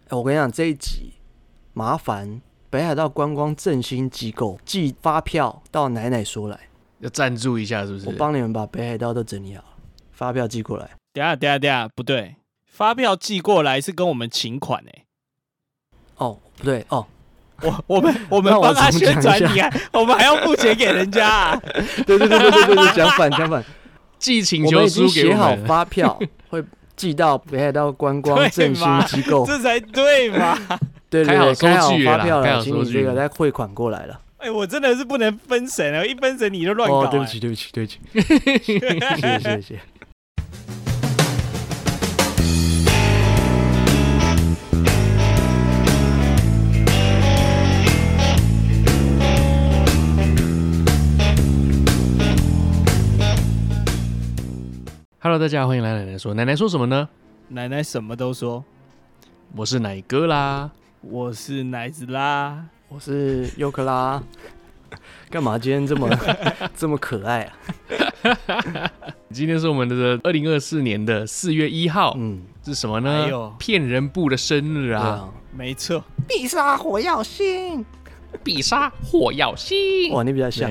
我跟你讲，这一集麻烦北海道观光振兴机构寄发票到奶奶说来， 要赞助一下是不是？ 我帮你们把北海道都整理好，发票寄过来。 等一下，不对，发票寄过来是跟我们请款哦，不对哦。 我们帮他宣传你啊，我们还要付钱给人家啊！ 对，讲反， 寄请求书给我们， 写好发票会寄到北海道观光振兴机构， 这才对嘛？ 对，开好发票了，请你这个再汇款过来了。 我真的是不能分神了，一分神你就乱搞。 对不起，谢谢。 Hello， 大家好，欢迎来奶奶说。奶奶说什么呢？ 奶奶什么都说。 我是奶哥啦， 我是奶子啦， 我是优克拉。干嘛今天这么可爱啊？ 今天是我们的2024年的4月1号，是什么呢？骗人部的生日啊！ 没错， 必杀火药星， 必杀火药星。 哇，你比较像。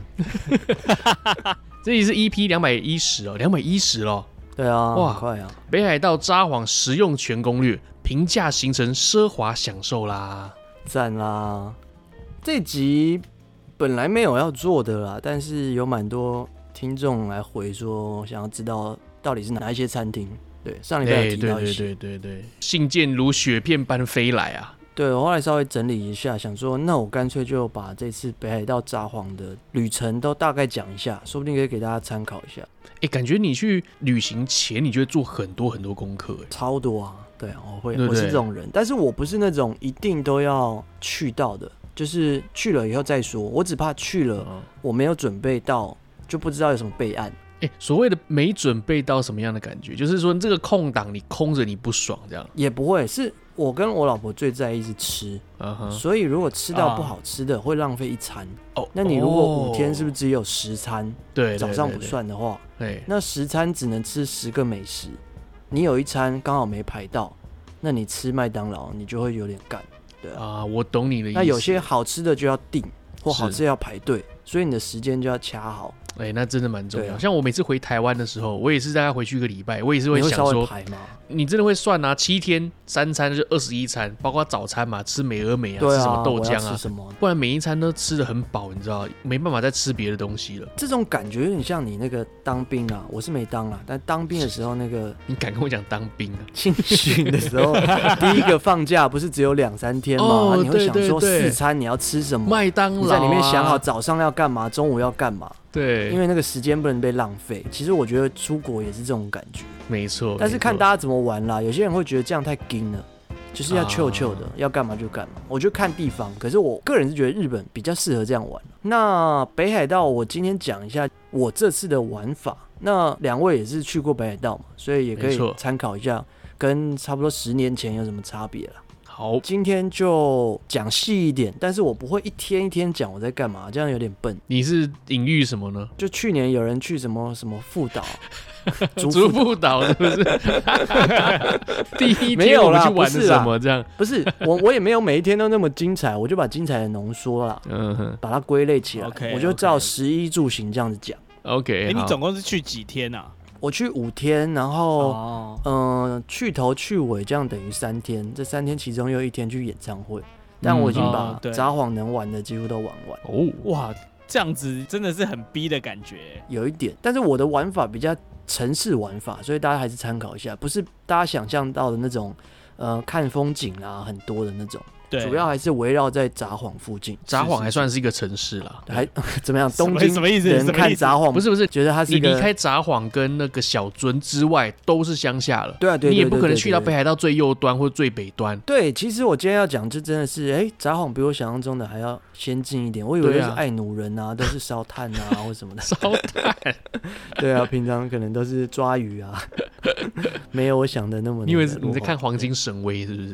这里是 EP 210哦，210咯。 对啊，哇，快啊！ 北海道札幌实用全攻略，平价行程奢华享受啦， 赞啦！这集本来没有要做的啦，但是有蛮多听众来回说，想要知道到底是哪一些餐厅。对，上礼拜有提到一些， 对，信件如雪片般飞来啊。 对，我后来稍微整理一下，想说，那我干脆就把这次北海道札幌的旅程都大概讲一下，说不定可以给大家参考一下。 感觉你去旅行前，你就会做很多功课， 超多啊！对啊，我是这种人，但是我不是那种一定都要去到的，就是去了以后再说。我只怕去了，我没有准备到，就不知道有什么备案。 所谓的没准备到什么样的感觉，就是说这个空档你空着你不爽这样。 也不会，是我跟我老婆最在意是吃，所以如果吃到不好吃的，会浪费一餐。那你如果5天是不是只有10餐？ 对， 早上不算的话，那10餐只能吃10个美食，你有一餐刚好没排到，那你吃麦当劳你就会有点干。对啊， 我懂你的意思。 那有些好吃的就要订，或好吃的要排队，所以你的时间就要掐好。 那真的蛮重要。像我每次回台湾的时候，我也是大概回去1个礼拜，我也是会想说，你真的会算啊，7天3餐就21餐，包括早餐嘛，吃美而美啊，吃什么豆浆啊，不然每一餐都吃得很饱，你知道，没办法再吃别的东西了。 这种感觉有点像你那个当兵啊，我是没当啦，但当兵的时候那个， 你敢跟我讲当兵啊？ 新训的时候，第一个放假不是只有2-3天吗？你会想说4餐你要吃什么？ 麦当劳， 你在里面想好早上要干嘛，中午要干嘛。 对， 因为那个时间不能被浪费。其实我觉得出国也是这种感觉， 没错。 但是看大家怎么玩啦，有些人会觉得这样太硬了，就是要chill chill的，要干嘛就干嘛。我觉得看地方，可是我个人是觉得日本比较适合这样玩。那北海道，我今天讲一下我这次的玩法。那2位也是去过北海道嘛，所以也可以参考一下，跟差不多10年前有什么差别啦。 好， 今天就讲细一点，但是我不会一天一天讲我在干嘛，这样有点笨。 你是隐喻什么呢？ 就去年有人去什么副岛， 竹富岛是不是？第一天我们去玩的什么这样？ 不是我也没有每一天都那么精彩，我就把精彩的浓缩啦，把它归类起来。我就照食衣住行这样子讲。 OK， 你总共是去几天啊？ 我去5天，然后去头去尾，这样等于3天。这3天其中有1天去演唱会，但我已经把札幌能玩的几乎都玩完。 哇，这样子真的是很逼的感觉。 有一点，但是我的玩法比较城市玩法，所以大家还是参考一下，不是大家想象到的那种看风景啊很多的那种。主要还是围绕在札幌附近。 札幌还算是一个城市啦， 还怎么样？东京什么意思？ 人看札幌不是， 觉得它是一个你离开札幌跟那个小樽之外都是乡下了。 对啊， 你也不可能去到北海道最右端或最北端。 对，其实我今天要讲，就真的是，札幌比我想象中的还要先进一点。我以为是爱奴人啊，都是烧炭啊或什么的。 烧炭。 对啊，平常可能都是抓鱼啊，没有我想的那么。 你以为你在看黄金神威是不是？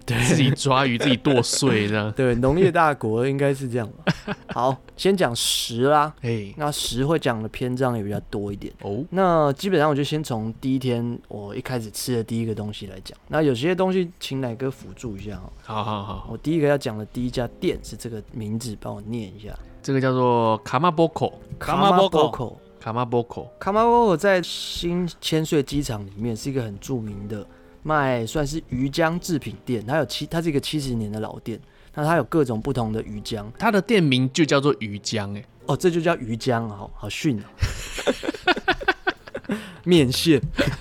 自己抓鱼自己剁碎这样。 对，农业大国应该是这样吧。好，先讲食啦。那食会讲的篇章也比较多一点。那基本上我就先从第一天我一开始吃的第一个东西来讲。那有些东西请奶哥辅助一下。好。我第一个要讲的第一家店是这个名字，帮我念一下。 这个叫做卡马波口。 卡马波口在新千岁机场里面是一个很著名的卖算是鱼浆制品店，它是一个70年的老店。那它有各种不同的鱼浆， 它的店名就叫做鱼浆这就叫鱼浆，好逊面线、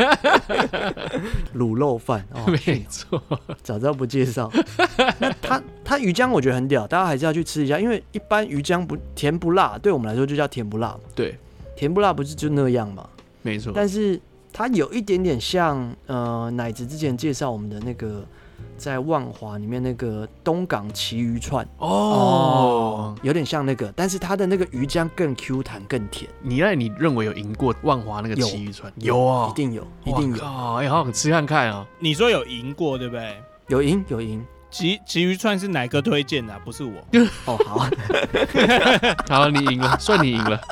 卤肉饭， 没错， 早知道不介绍。那它鱼浆我觉得很屌，大家还是要去吃一下，因为一般鱼浆甜不辣，对我们来说就叫甜不辣。 对， 甜不辣不是就那样嘛？ 没错。 但是它有一点点像奶子之前介绍我们的那个。在万华里面那个东港旗鱼串有点像那个，但是它的那个鱼浆更 Q 弹更甜。 你认为有赢过万华那个旗鱼串？ 有啊，一定有。 好想吃看看啊！ 你说有赢过对不对？ 有赢。 旗鱼串是哪个推荐的不是我。 好， 好，你赢了，算你赢了。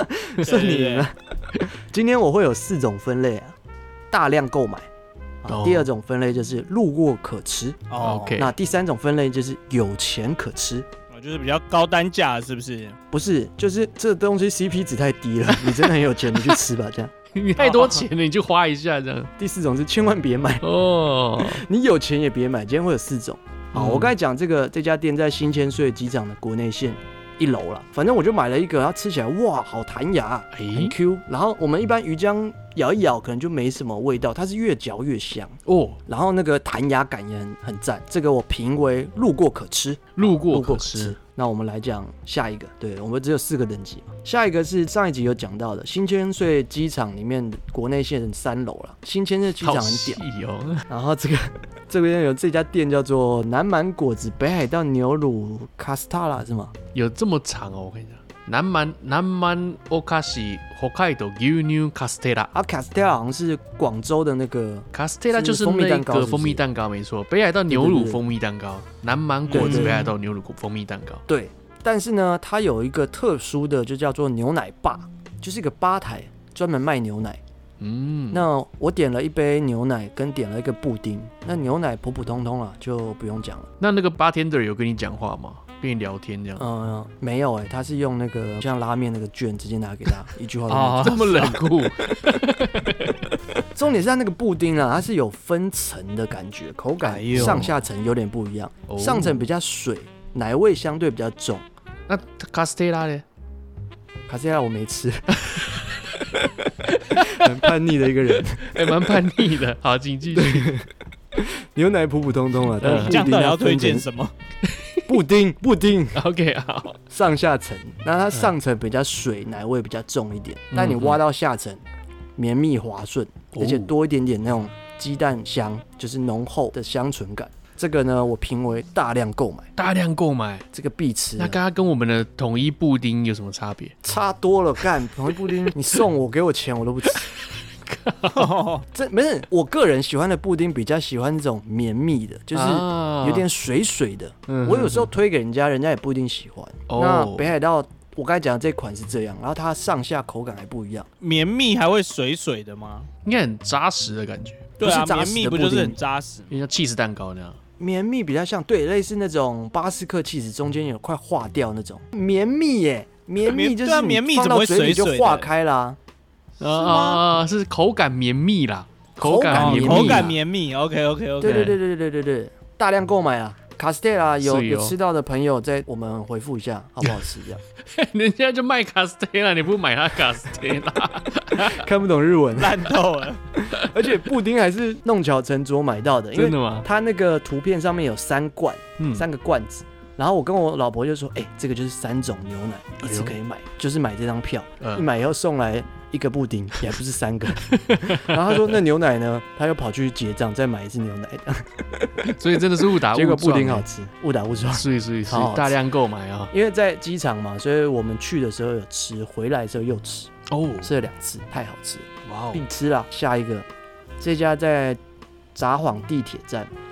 今天我会有4种分类啊，大量购买。第2种分类就是路过可吃。 OK。 那第3种分类就是有钱可吃。 就是比较高单价，是不是？ 不是，就是这东西 CP 值太低了，你真的很有钱，你去吃吧，这样。 你太多钱了，你就花一下这样。 第4种是千万别买你有钱也别买。今天会有4种。好，我刚才讲这家店在新千岁机场的国内线1楼啦，反正我就买了一个，它吃起来哇，好弹牙，很 Q。然后我们一般鱼浆咬一咬可能就没什么味道，它是越嚼越香然后那个弹牙感也很赞，这个我评为路过可吃。 路过可吃。 那我们来讲下一个，对，我们只有4个等级嘛。下一个是上一集有讲到的新千岁机场里面国内线3楼了，新千岁机场很屌然后这边有这家店叫做南蛮果子北海道牛乳卡斯塔拉是吗？ 有这么长我跟你讲。南蛮お菓子北海道牛乳カステラカステラ好像是广州的那个カステラ，就是那个蜂蜜蛋糕没错，北海道牛乳蜂蜜蛋糕，南蛮果子北海道牛乳蜂蜜蛋糕。 对，但是呢，它有一个特殊的，就叫做牛奶吧，就是一个吧台专门卖牛奶。那我点了一杯牛奶，跟点了一个布丁。那牛奶普普通通了，就不用讲了。 那个 bartender 有跟你讲话吗？跟你聊天这样？ 没有他是用那个像拉面那个券直接拿给他，一句话都没讲。 这么冷酷。 重点是它那个布丁啊，它是有分层的感觉，口感上下层有点不一样。上层比较水，奶味相对比较重。 那卡斯特拉呢？ 卡斯特拉我没吃。很叛逆的一个人， 蛮叛逆的。好，请继续。 牛奶普普通通啊，但这样到底要推荐什么？ 布丁。 OK， 好。 上下层，那它上层比较水，奶味比较重一点，但你挖到下层，绵密滑顺，而且多一点点那种鸡蛋香，就是浓厚的香醇感。这个呢，我评为大量购买，这个必吃。 那刚刚跟我们的统一布丁有什么差别？ 差多了，干统一布丁，你送我给我钱我都不吃。这没事，我个人喜欢的布丁比较喜欢那种绵密的，就是有点水水的。我有时候推给人家，人家也不一定喜欢。那北海道我刚才讲的这款是这样，然后它上下口感还不一样， 绵密还会水水的吗？ 应该很扎实的感觉。 对啊，绵密不就是很扎实？ 像起司蛋糕那样。 绵密比较像，对，类似那种巴斯克起司中间有块化掉那种绵密耶，绵密就是绵密怎么会水水的？ 就化开啦。 是口感绵密啦， 口感绵密 ，OK， 对，大量购买啊。卡斯特拉有吃到的朋友，在我们回复一下，好不好吃？这样， 人家就卖卡斯特拉，你不买他卡斯特拉， 看不懂日文， 烂透了。 而且布丁还是弄巧成拙买到的， 真的吗？ 他那个图片上面有3罐，3个罐子。然后我跟我老婆就说，这个就是3种牛奶，一次可以买，就是买这张票，一买以后送来1个布丁，也不是3个。然后他说那牛奶呢，他又跑去结账，再买1次牛奶。 所以真的是误打误撞。 结果布丁好吃，误打误撞。 是，大量购买啊！ 因为在机场嘛，所以我们去的时候有吃，回来的时候又吃。吃了2次，太好吃了，哇！必吃啦。下一个，这家在札幌地铁站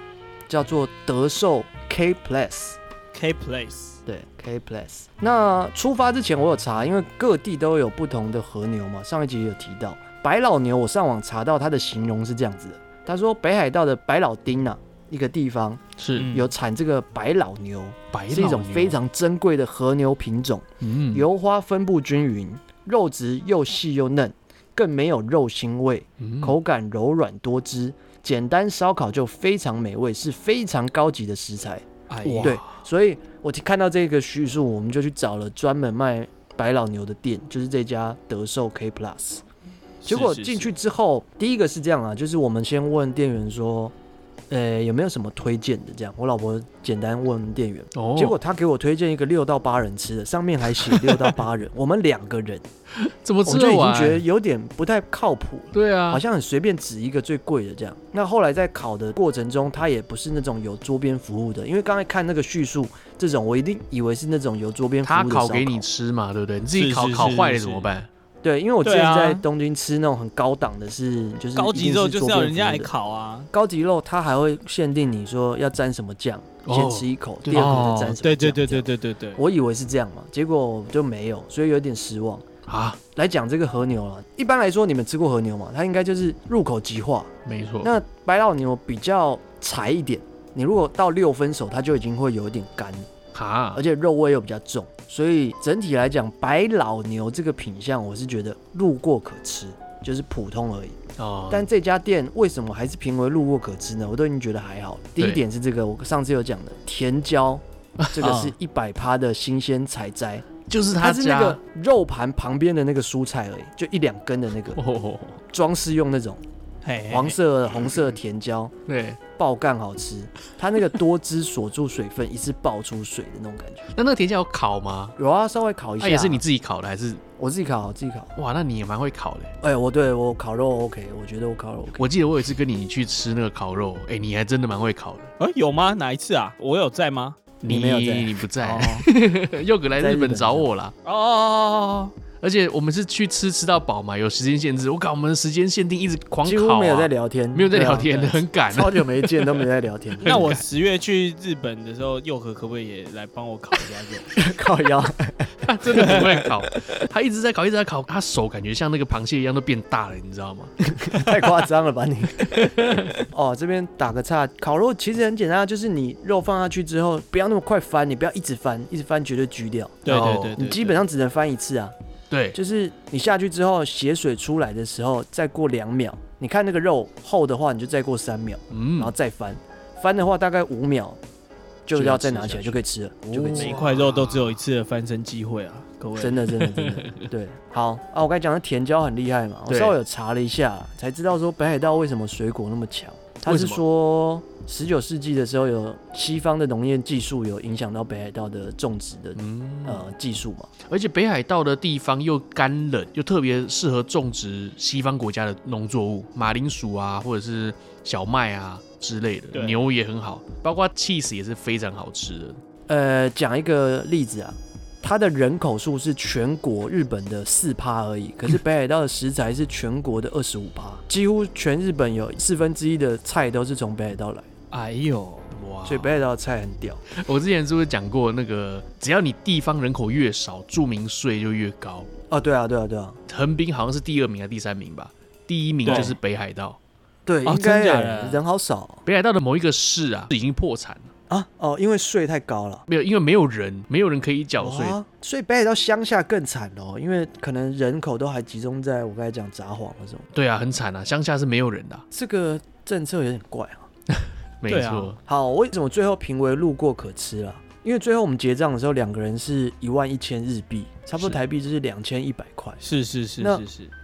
叫做德寿 K Place。对 K Place。那出发之前我有查，因为各地都有不同的和牛嘛，上一集有提到白老牛，我上网查到它的形容是这样子的，他说北海道的白老町啊，一个地方是有产这个白老牛，是一种非常珍贵的和牛品种，油花分布均匀，肉质又细又嫩，更没有肉腥味，口感柔软多汁，简单烧烤就非常美味，是非常高级的食材。对，所以我看到这个叙述，我们就去找了专门卖白老牛的店，就是这家德寿 K Plus。结果进去之后，第一个是这样啊，就是我们先问店员说，有没有什么推荐的？这样，我老婆简单问店员，结果他给我推荐一个6到8人吃的，上面还写6到8人，我们2个人， 怎么吃得完？我就已经觉得有点不太靠谱。 对啊， 好像很随便指一个最贵的这样。那后来在烤的过程中，它也不是那种有桌边服务的，因为刚才看那个叙述，这种我一定以为是那种有桌边服务的烧烤。 他烤给你吃嘛，对不对？你自己烤坏了怎么办？ 对，因为我之前在东京吃那种很高档的就是高级肉，就是要人家来烤啊。 高级肉它还会限定你说要沾什么酱，先吃一口，第二口再沾什么酱。对， 我以为是这样嘛，结果就没有，所以有点失望啊。来讲这个和牛了，一般来说你们吃过和牛嘛？它应该就是入口即化， 没错。 那白老牛比较柴一点，你如果到6分熟，它就已经会有一点干。而且肉味又比较重，所以整体来讲，白老牛这个品相，我是觉得路过可吃，就是普通而已。但这家店为什么还是评为路过可吃呢？我都已经觉得还好。第一点是这个，我上次有讲的甜椒，这个是100%的新鲜采摘， 就是它是那个肉盘旁边的那个蔬菜而已，就1-2根的那个装饰用那种。黄色、红色的甜椒， 对， 爆干好吃。它那个多汁锁住水分，一次爆出水的那种感觉。 那个甜椒有烤吗？ 有啊，稍微烤一下。 也是你自己烤的还是？ 我自己烤， 哇，那你也蛮会烤的。 我烤肉 OK， 我觉得我烤肉 OK。 我记得我有一次跟你去吃那个烤肉，你还真的蛮会烤的。 有吗？哪一次啊？我有在吗？ 你没有在， 你不在。佑哥来日本找我啦。而且我们是去吃到饱嘛，有时间限制。我靠，我们时间限定一直狂烤， 几乎没有在聊天， 很赶， 超久没见都没在聊天。 那我10月去日本的时候，佑和可不可以也来帮我烤一下肉？ 烤腰， 他真的很会烤，他一直在烤，他手感觉像那个螃蟹一样都变大了，你知道吗？ 太夸张了吧你！这边打个岔，烤肉其实很简单，就是你肉放下去之后，不要那么快翻，你不要一直翻绝对焗掉。 对， 你基本上只能翻一次啊。 对， 就是你下去之后，血水出来的时候，再过2秒。你看那个肉厚的话，你就再过3秒，然后再翻。翻的话大概5秒，就要再拿起来就可以吃了，就可以吃。 每一块肉都只有一次的翻身机会啊，各位。 真的，对。好啊，我刚才讲的甜椒很厉害嘛，我稍微有查了一下，才知道说北海道为什么水果那么强。他是说19世纪的时候，有西方的农业技术有影响到北海道的种植的技术嘛。 而且北海道的地方又干冷，又特别适合种植西方国家的农作物，马铃薯啊，或者是小麦啊之类的。牛也很好，包括 cheese 也是非常好吃的。讲一个例子啊。它的人口数是全国日本的4%而已，可是北海道的食材是全国的25%，几乎全日本有1/4的菜都是从北海道来。 哎呦， 哇！所以北海道的菜很屌。 我之前是不是讲过那个，只要你地方人口越少，住民税就越高？ 对啊。 横滨好像是第2名还是第3名吧？第1名就是北海道。 对，应该人好少。 北海道的某一个市啊，已经破产了。 因为税太高了， 因为没有人可以缴税， 所以北海道乡下更惨哦，因为可能人口都还集中在我刚才讲札幌那种。 对啊，很惨啊，乡下是没有人的。 这个政策有点怪啊。 没错。 好，为什么最后评为路过可吃啦？因为最后我们结账的时候，2个人是11000日币，差不多台币就是2100块。 是。 那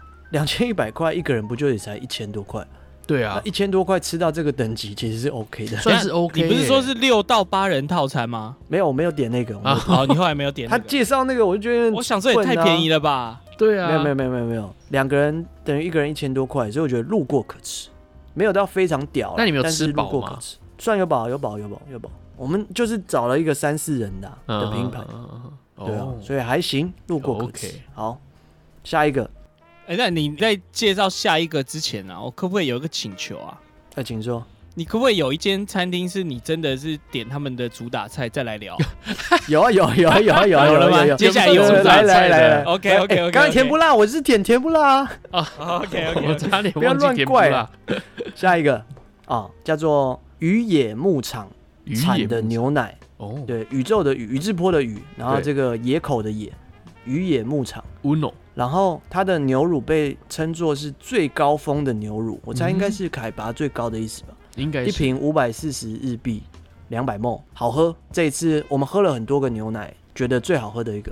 2100块一个人不就也才1000多块？ 对啊 ，1000多块吃到这个等级其实是 OK 的， 算是 OK。 你不是说是6到8人套餐吗？ 没有，我没有点那个。 好，你后来没有点那个。 他介绍那个，我就觉得， 我想这也太便宜了吧？ 对啊， 没有，2个人等于一个人1000多块，所以我觉得路过可吃，没有到非常屌。 那你们有吃饱吗？ 算有饱。我们就是找了一个3-4人的拼盘，对啊，所以还行，路过可吃。好，下一个。 那你在介绍下一个之前啊，我可不可以有一个请求啊？ 请说。 你可不可以有一间餐厅是你真的是点他们的主打菜再来聊？ 有了吗？ 接下来有来 ，OK， 刚才甜不辣，我是点甜不辣啊。OK， 我差点不要乱怪了。下一个叫做宇野牧场产的牛奶。对，宇宙的宇智波的宇，然后这个野口的野，宇野牧场。然后它的牛乳被称作是最高峰的牛乳，我猜应该是海拔最高的意思吧。 应该是 1瓶540日币，200ml，好喝。这一次我们喝了很多个牛奶，觉得最好喝的一个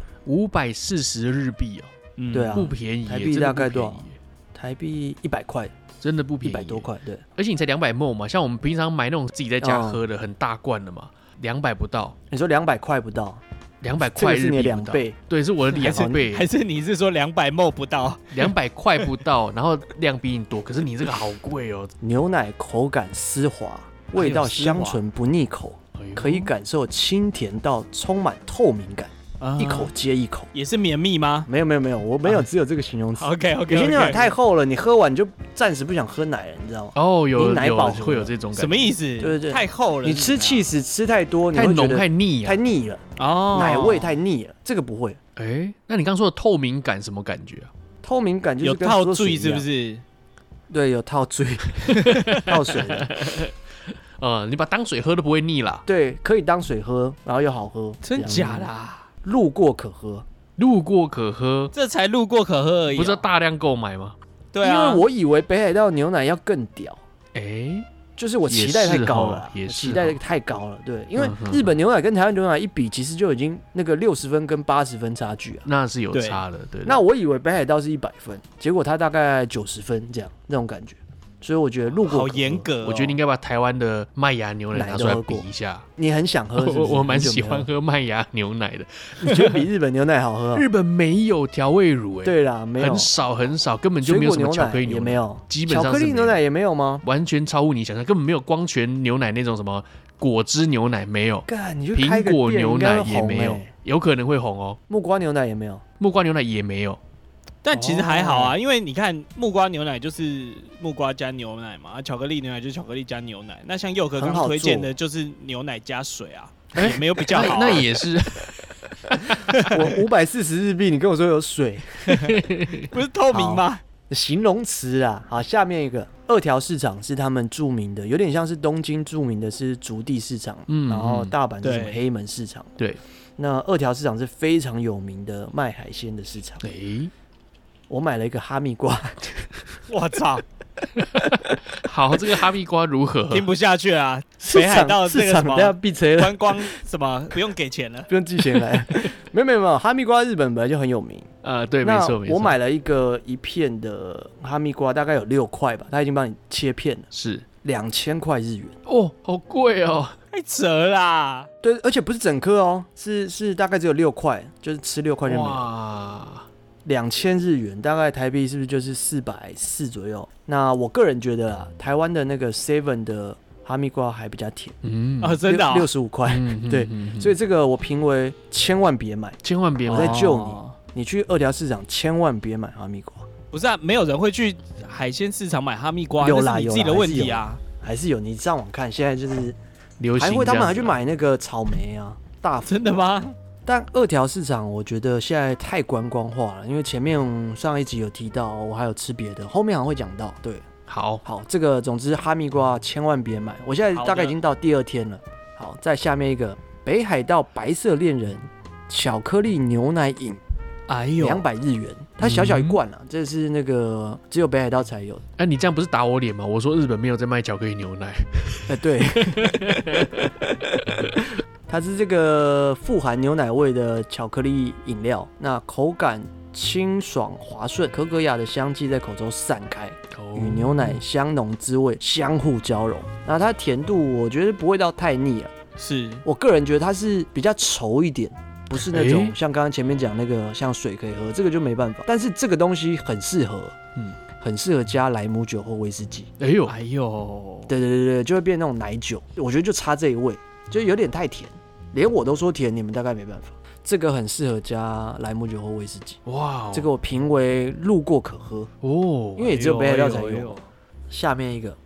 540日币对啊， 不便宜， 台币大概多少？台币100块， 真的不便宜 ，100多块，对。 而且你才200ml嘛，像我们平常买那种自己在家喝的很大罐的嘛，200不到。 你说200块不到 ？200块日币不到， 是你的2倍， 对，是我的2倍， 还是你是说200ml不到 ？200块不到，然后量比你多，可是你这个好贵哦。 牛奶口感丝滑，味道香醇不腻口，可以感受清甜到充满透明感，一口接一口。 也是绵密吗？ 没有，我没有，只有这个形容词。 OK， 有些牛奶太厚了，你喝完你就暂时不想喝奶了，你知道吗？ 有奶饱会有这种感觉。 什么意思？ 对， 太厚了。 你吃cheese吃太多， 太浓太腻了奶味太腻了。这个不会。 那你刚说的透明感什么感觉啊？ 透明感就是有套醉是不是？ 对，有套醉，套水的。 你把当水喝都不会腻啦。 对，可以当水喝，然后又好喝。 真假的？ 路过可喝， 这才路过可喝而已。 不是要大量购买吗？ 对啊， 因为我以为北海道牛奶要更屌。就是我期待太高了，期待太高了。对，因为日本牛奶跟台湾牛奶一比，其实就已经那个60分跟80分差距啊， 那是有差的。对， 那我以为北海道是100分，结果它大概90分这样那种感觉。所以我觉得路过好严格， 我觉得你应该把台湾的麦芽牛奶拿出来比一下。 你很想喝是不是？ 我蛮喜欢喝麦芽牛奶的。 你觉得比日本牛奶好喝？ 日本没有调味乳对啦，没有， 很少，根本就没有什么巧克力牛奶， 也没有， 基本上巧克力牛奶也没有吗？ 完全超乎你想象，根本没有光泉牛奶那种什么果汁牛奶没有，苹果牛奶也没有，有可能会红哦。 木瓜牛奶也没有， 木瓜牛奶也没有。 但其实还好啊，因为你看木瓜牛奶就是木瓜加牛奶嘛，巧克力牛奶就是巧克力加牛奶。那像佑可刚推荐的就是牛奶加水啊，也没有比较好。 那也是。 我540日币，你跟我说有水， 不是透明吗？ 形容词啊。好，下面一个二条市场是他们著名的，有点像是东京著名的是竹地市场，然后大阪是什么黑门市场。 对， 那二条市场是非常有名的卖海鲜的市场。我买了一个哈密瓜， 我操！ 好，这个哈密瓜如何？ 听不下去啊！北海道这个什么观光什么不用给钱了， 不用寄钱来。没有，哈密瓜日本本来就很有名。 对，没错。 我买了一片的哈密瓜，大概有6块吧，他已经帮你切片了， 是 2000块日元。 好贵哦， 太扯啦！ 对，而且不是整颗哦，是大概只有6块，就是吃6块就没了。2000日元，大概台币是不是就是440左右？那我个人觉得啦，台湾的那个 Seven 的哈密瓜还比较甜。 真的 65块。对，所以这个我评为千万别买，我在救你，你去二条市场千万别买哈密瓜。 不是啊，没有人会去海鲜市场买哈密瓜， 有啦， 你自己的问题啊， 还是有。你上网看，现在就是流行， 他们还去买那个草莓啊，大真的吗？ 但二条市场我觉得现在太观光化了，因为前面上一集有提到，我还有吃别的，后面好像会讲到。对，好，这个总之哈密瓜千万别买，我现在大概已经到第2天了。好，再下面一个北海道白色恋人巧克力牛奶饮，200日元，它小小一罐啊，这是那个只有北海道才有。 你这样不是打我脸吗？我说日本没有在卖巧克力牛奶。 对。它是这个富含牛奶味的巧克力饮料，那口感清爽滑顺，可可雅的香气在口中散开，与牛奶香浓滋味相互交融。那它甜度我觉得不会到太腻啊， 是我个人觉得它是比较稠一点，不是那种像刚刚前面讲那个像水可以喝，这个就没办法。但是这个东西很适合，很适合加莱姆酒或威士忌。 哎呦， 对，就会变那种奶酒。我觉得就差这一味，就有点太甜。连我都说甜，你们大概没办法。这个很适合加莱姆酒或威士忌。哇，这个我评为路过可喝哦，因为也只有北海道才有。下面一个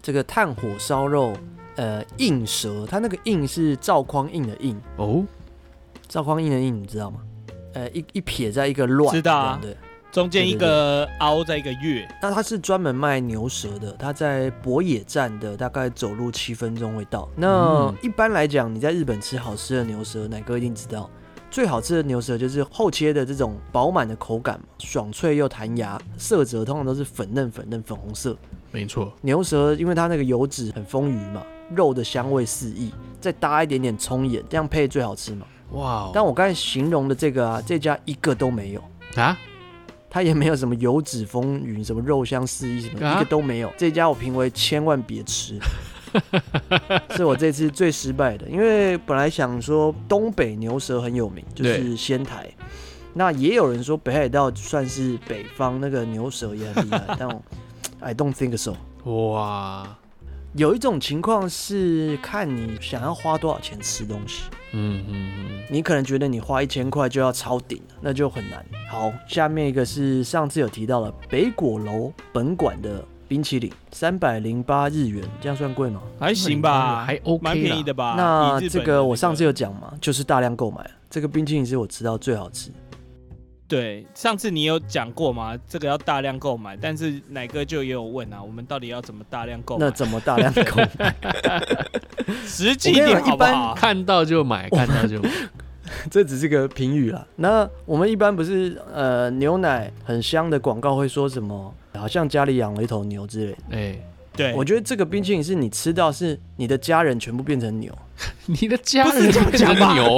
这个炭火烧肉，印蛇，它那个印是赵匡胤的印哦，赵匡胤的胤你知道吗？一撇在一个乱， 知道啊， 对， 中间一个凹在一个月。 那它是专门卖牛舌的，它在博野站的，大概走路7分钟会到。那一般来讲，你在日本吃好吃的牛舌，奶哥一定知道，最好吃的牛舌就是后切的这种饱满的口感，爽脆又弹牙，色泽通常都是粉嫩粉红色。 没错， 牛舌因为它那个油脂很丰腴嘛，肉的香味四溢，再搭一点点葱盐，这样配最好吃嘛。哇！但我刚才形容的这个啊，这家一个都没有啊，它也没有什么油脂丰腴，什么肉香四溢，什么一个都没有。这家我评为千万别吃，是我这次最失败的。因为本来想说东北牛舌很有名，就是仙台，那也有人说北海道算是北方那个牛舌也很厉害，但我I don't think so。哇！有一种情况是看你想要花多少钱吃东西，你可能觉得你花1000块就要超顶了，那就很难。好，下面一个是上次有提到了北果楼本馆的冰淇淋，308日元，这样算贵吗？ 还行吧， 还 OK， 蛮便宜的吧。 那这个我上次有讲嘛，就是大量购买，这个冰淇淋是我吃到最好吃。 对，上次你有讲过吗？这个要大量购买，但是奶哥就也有问啊，我们到底要怎么大量购买？ 那怎么大量购买？ 实际一点好不好？ 看到就买，看到就买。 这只是个评语啦。那我们一般不是牛奶很香的广告会说什么，好像家里养了一头牛之类的。 对， 我觉得这个冰淇淋是你吃到是你的家人全部变成牛， 你的家人变成牛，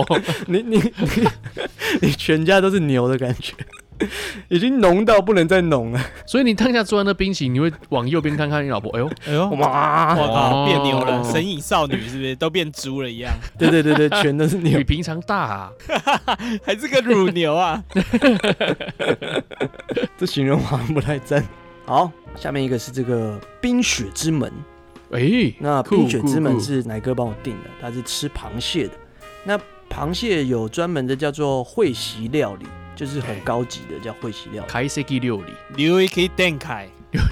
你全家都是牛的感觉，已经浓到不能再浓了。 所以你当下做完那冰淇淋，你会往右边看看你老婆，哎呦， 哇，我靠，变牛了，神隐少女是不是都变猪了一样？ 对，全都是牛， 比平常大啊， 还是个乳牛啊？ 这形容好像不太真。好，下面一个是这个冰雪之门。那冰雪之门是奶哥帮我订的，他是吃螃蟹的。那螃蟹有专门的叫做会席料理，就是很高级的叫会席料理。 开席料理， 留一个店开，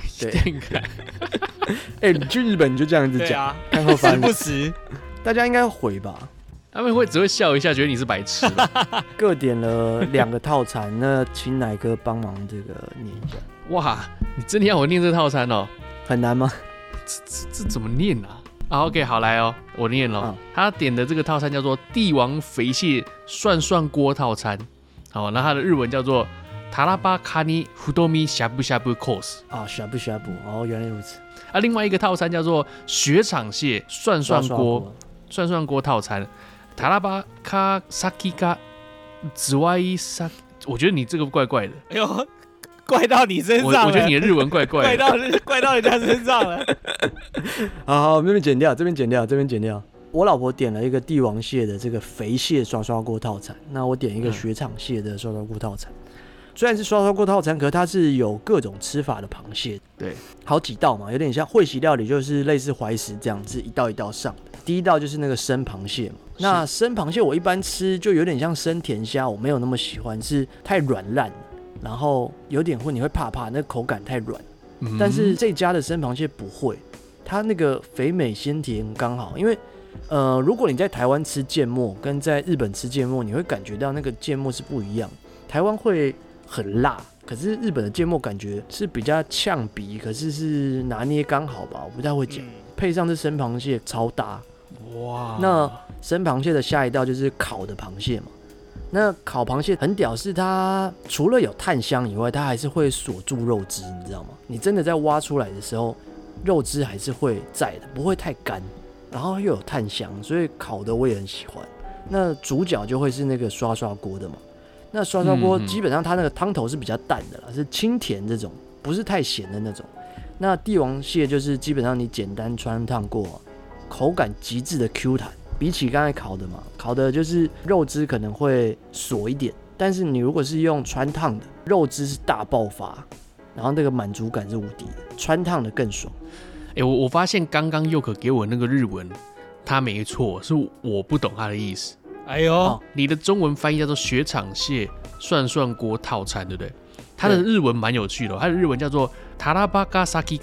你去日本你就这样子讲，看后翻不时，大家应该回吧？ 他们只会笑一下，觉得你是白痴。 各点了2个套餐，那请奶哥帮忙这个念一下。 哇，你真的要我念这套餐哦？ 很难吗？ 这怎么念啊？OK， 好来哦，我念了。他点的这个套餐叫做帝王肥蟹涮涮锅套餐。好，那它的日文叫做塔拉巴卡尼胡多米呷布呷布 course。 呷布呷布，哦，原来如此。 另外一个套餐叫做雪场蟹涮涮锅套餐。塔拉巴卡萨基卡紫外萨，我觉得你这个怪怪的。 哎呦，怪到你身上了。 我觉得你的日文怪怪的， 怪到人家身上了。 好，这边剪掉，这边剪掉。我老婆点了一个帝王蟹的这个肥蟹刷刷锅套餐，那我点一个雪场蟹的刷刷锅套餐。虽然是刷刷锅套餐，可是它是有各种吃法的螃蟹， 对， 好几道嘛，有点像会席料理，就是类似怀石这样子，一道一道上的。第一道就是那个生螃蟹嘛，那生螃蟹我一般吃就有点像生甜虾，我没有那么喜欢，是太软烂，然后有点你会怕，那口感太软。但是这家的生螃蟹不会，它那个肥美鲜甜刚好，因为如果你在台湾吃芥末跟在日本吃芥末，你会感觉到那个芥末是不一样，台湾会很辣，可是日本的芥末感觉是比较呛鼻，可是拿捏刚好吧，我不太会讲。配上这生螃蟹超搭，哇！那生螃蟹的下一道就是烤的螃蟹嘛。那烤螃蟹很屌，是它除了有炭香以外，它还是会锁住肉汁，你知道吗？你真的在挖出来的时候，肉汁还是会在的，不会太干，然后又有炭香，所以烤的我也很喜欢。那主角就会是那个刷刷锅的嘛。那刷刷锅基本上它那个汤头是比较淡的啦，是清甜这种，不是太咸的那种。那帝王蟹就是基本上你简单穿烫过，口感极致的 Q 弹，比起刚才烤的嘛，烤的就是肉汁可能会锁一点，但是你如果是用穿烫的，肉汁是大爆发，然后那个满足感是无敌的，穿烫的更爽。 我发现刚刚佑可给我那个日文，他没错，是我不懂他的意思。 哎呦， 你的中文翻译叫做雪场蟹涮涮锅套餐，对不对？它的日文蛮有趣的，它的日文叫做塔拉巴嘎萨基嘎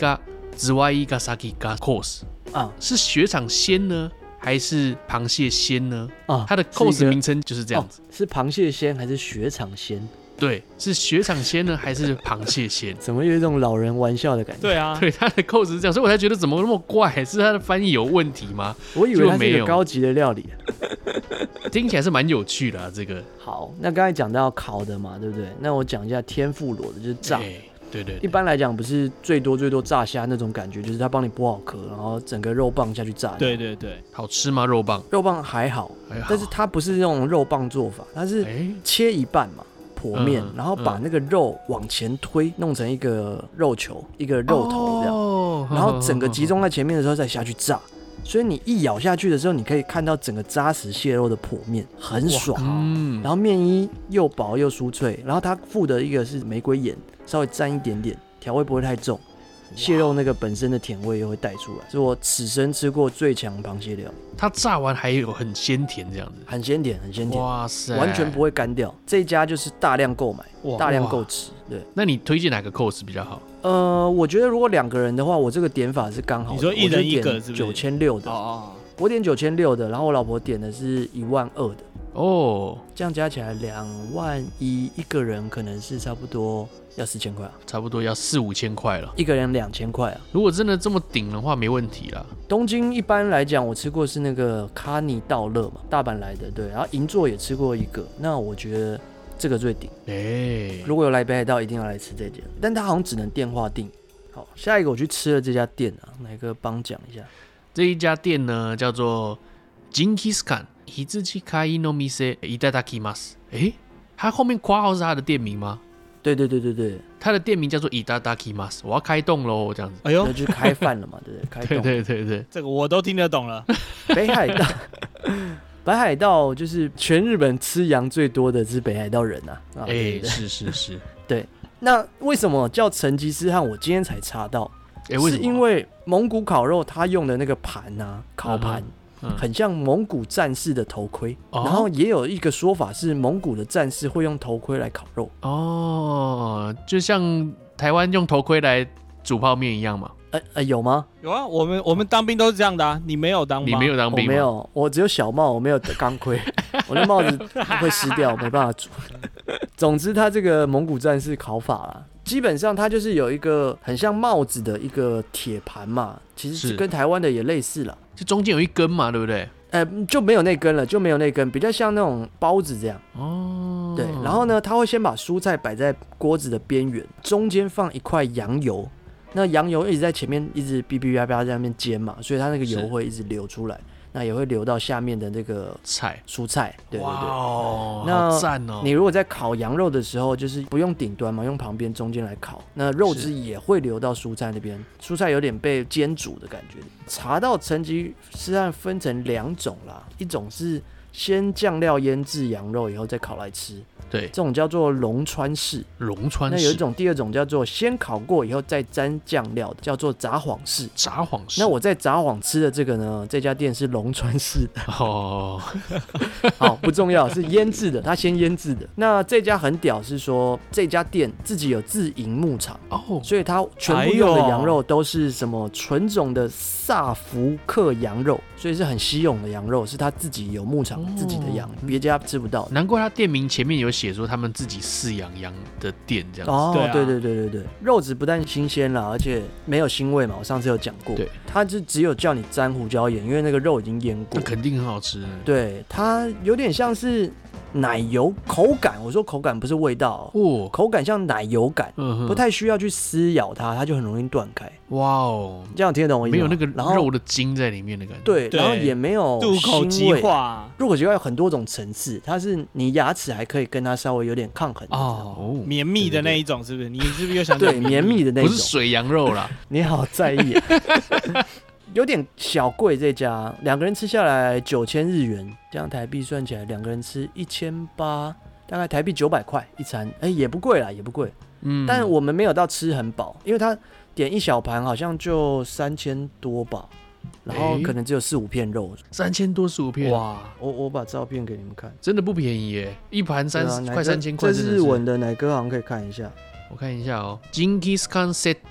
Zwai Gasaki ga course 啊，是雪场鲜呢，还是螃蟹鲜呢？啊，它的 course 名称就是这样子， 是螃蟹鲜还是雪场鲜？ 对，是雪场鲜呢，还是螃蟹鲜？ 怎么有一种老人玩笑的感觉？ 对啊， 对，它的 course 是这样，所以我才觉得怎么那么怪，是它的翻译有问题吗？ 我以为它是一个高级的料理， 听起来是蛮有趣的啊。这个好，那刚才讲到烤的嘛，对不对？那我讲一下天妇罗的，就是炸。 对， 一般来讲不是最多炸虾那种感觉，就是他帮你剥好壳，然后整个肉棒下去炸。 对， 好吃吗？肉棒还好，但是它不是那种肉棒做法，它是切一半嘛，剖面，然后把那个肉往前推，弄成一个肉球，一个肉头这样，然后整个集中在前面的时候再下去炸。所以你一咬下去的时候，你可以看到整个扎实蟹肉的剖面，很爽。然后面衣又薄又酥脆，然后它附的一个是玫瑰盐，稍微沾一点点，调味不会太重，蟹肉那个本身的甜味又会带出来，是我此生吃过最强螃蟹料。 它炸完还有很鲜甜这样子， 很鲜甜， 哇塞， 完全不会干掉。这一家就是大量购买，大量购吃。对， 那你推荐哪个 course 比较好？ 我觉得如果2个人的话，我这个点法是刚好的。 你说一人一个是不是 ？9600的。我点9600的，然后我老婆点的是12000的。哦，这样加起来21000，一个人可能是差不多要4000块啊， 差不多要4-5千块了， 一个人2000块啊。 如果真的这么顶的话，没问题啦。 东京一般来讲，我吃过是那个卡尼道乐嘛，大阪来的，对，然后银座也吃过一个，那我觉得这个最顶。如果有来北海道，一定要来吃这间，但它好像只能电话订。好，下一个我去吃了这家店啊，哪个帮讲一下？ 这一家店呢叫做 Jinkiskan Hizuchi no Mise Itadakimasu。它后面括号是它的店名吗？ 对， 它的店名叫做 Itadakimasu， 我要开动喽，这样子。 哎呦，那就是开饭了嘛，对不对？开动。 对， 这个我都听得懂了。 北海道就是全日本吃羊最多的是北海道人啊。 是。 对，那为什么叫成吉思汗？我今天才查到。是因为蒙古烤肉它用的那个盘啊，烤盘，很像蒙古战士的头盔，然后也有一个说法是蒙古的战士会用头盔来烤肉。 就像台湾用头盔来煮泡面一样嘛。 有吗？ 有啊，我们当兵都是这样的啊。你没有当吗？ 你没有当兵吗？ 我没有，我只有小帽，我没有钢盔，我的帽子会湿掉，没办法煮。总之，它这个蒙古战士烤法啦，基本上它就是有一个很像帽子的一个铁盘嘛，其实跟台湾的也类似啦， 就中间有一根嘛，对不对？ 就没有那根了，比较像那种包子这样。对，然后呢，他会先把蔬菜摆在锅子的边缘，中间放一块羊油。那羊油一直在前面一直哔哔叭叭在那边煎嘛，所以它那个油会一直流出来，那也会流到下面的那个蔬菜。对， 那好赞哦！ 你如果在烤羊肉的时候，就是不用顶端嘛，用旁边中间来烤，那肉汁也会流到蔬菜那边，蔬菜有点被煎煮的感觉。查到成吉思汗分成2种啦，一种是先酱料腌制羊肉以后再烤来吃。 对， 这种叫做龙川式。那有一种第2种叫做先烤过以后再沾酱料的，叫做札幌式。那我在札幌吃的这个呢，这家店是龙川式的。好，不重要，是腌制的，它先腌制的。那这家很屌，是说这家店自己有自营牧场，所以它全部用的羊肉都是什么纯种的萨福克羊肉，所以是很稀有的羊肉，是他自己有牧场自己的羊，别家吃不到。 难怪他店名前面有写说他们自己饲养羊的店这样子。 对，肉质不但新鲜啦，而且没有腥味嘛，我上次有讲过。对，它就只有叫你沾胡椒盐，因为那个肉已经腌过， 那肯定很好吃。 对，它有点像是奶油口感，我说口感不是味道口感像奶油感，不太需要去撕咬它，它就很容易断开。 哇哦， 这样听得懂我意思吗？ 没有那个肉的筋在里面的感觉。 对，然后也没有入口即化。 入口即化有很多种层次，它是你牙齿还可以跟它稍微有点抗衡绵密的那一种，是不是？你是不是又想对绵密的那一种？ 不是水羊肉啦。 你好在意有点小贵，这家2个人吃下来9000日元，这样台币算起来2个人吃1800，大概台币900块一餐，也不贵啦，也不贵。但我们没有到吃很饱，因为他点一小盘好像就3000多吧，然后可能只有4-5片肉 ，3000多4-5片， 哇！我把照片给你们看， 真的不便宜耶，一盘快3000块。 这是日文的，哪个好像可以看一下？ 我看一下哦，Jinkiskan Set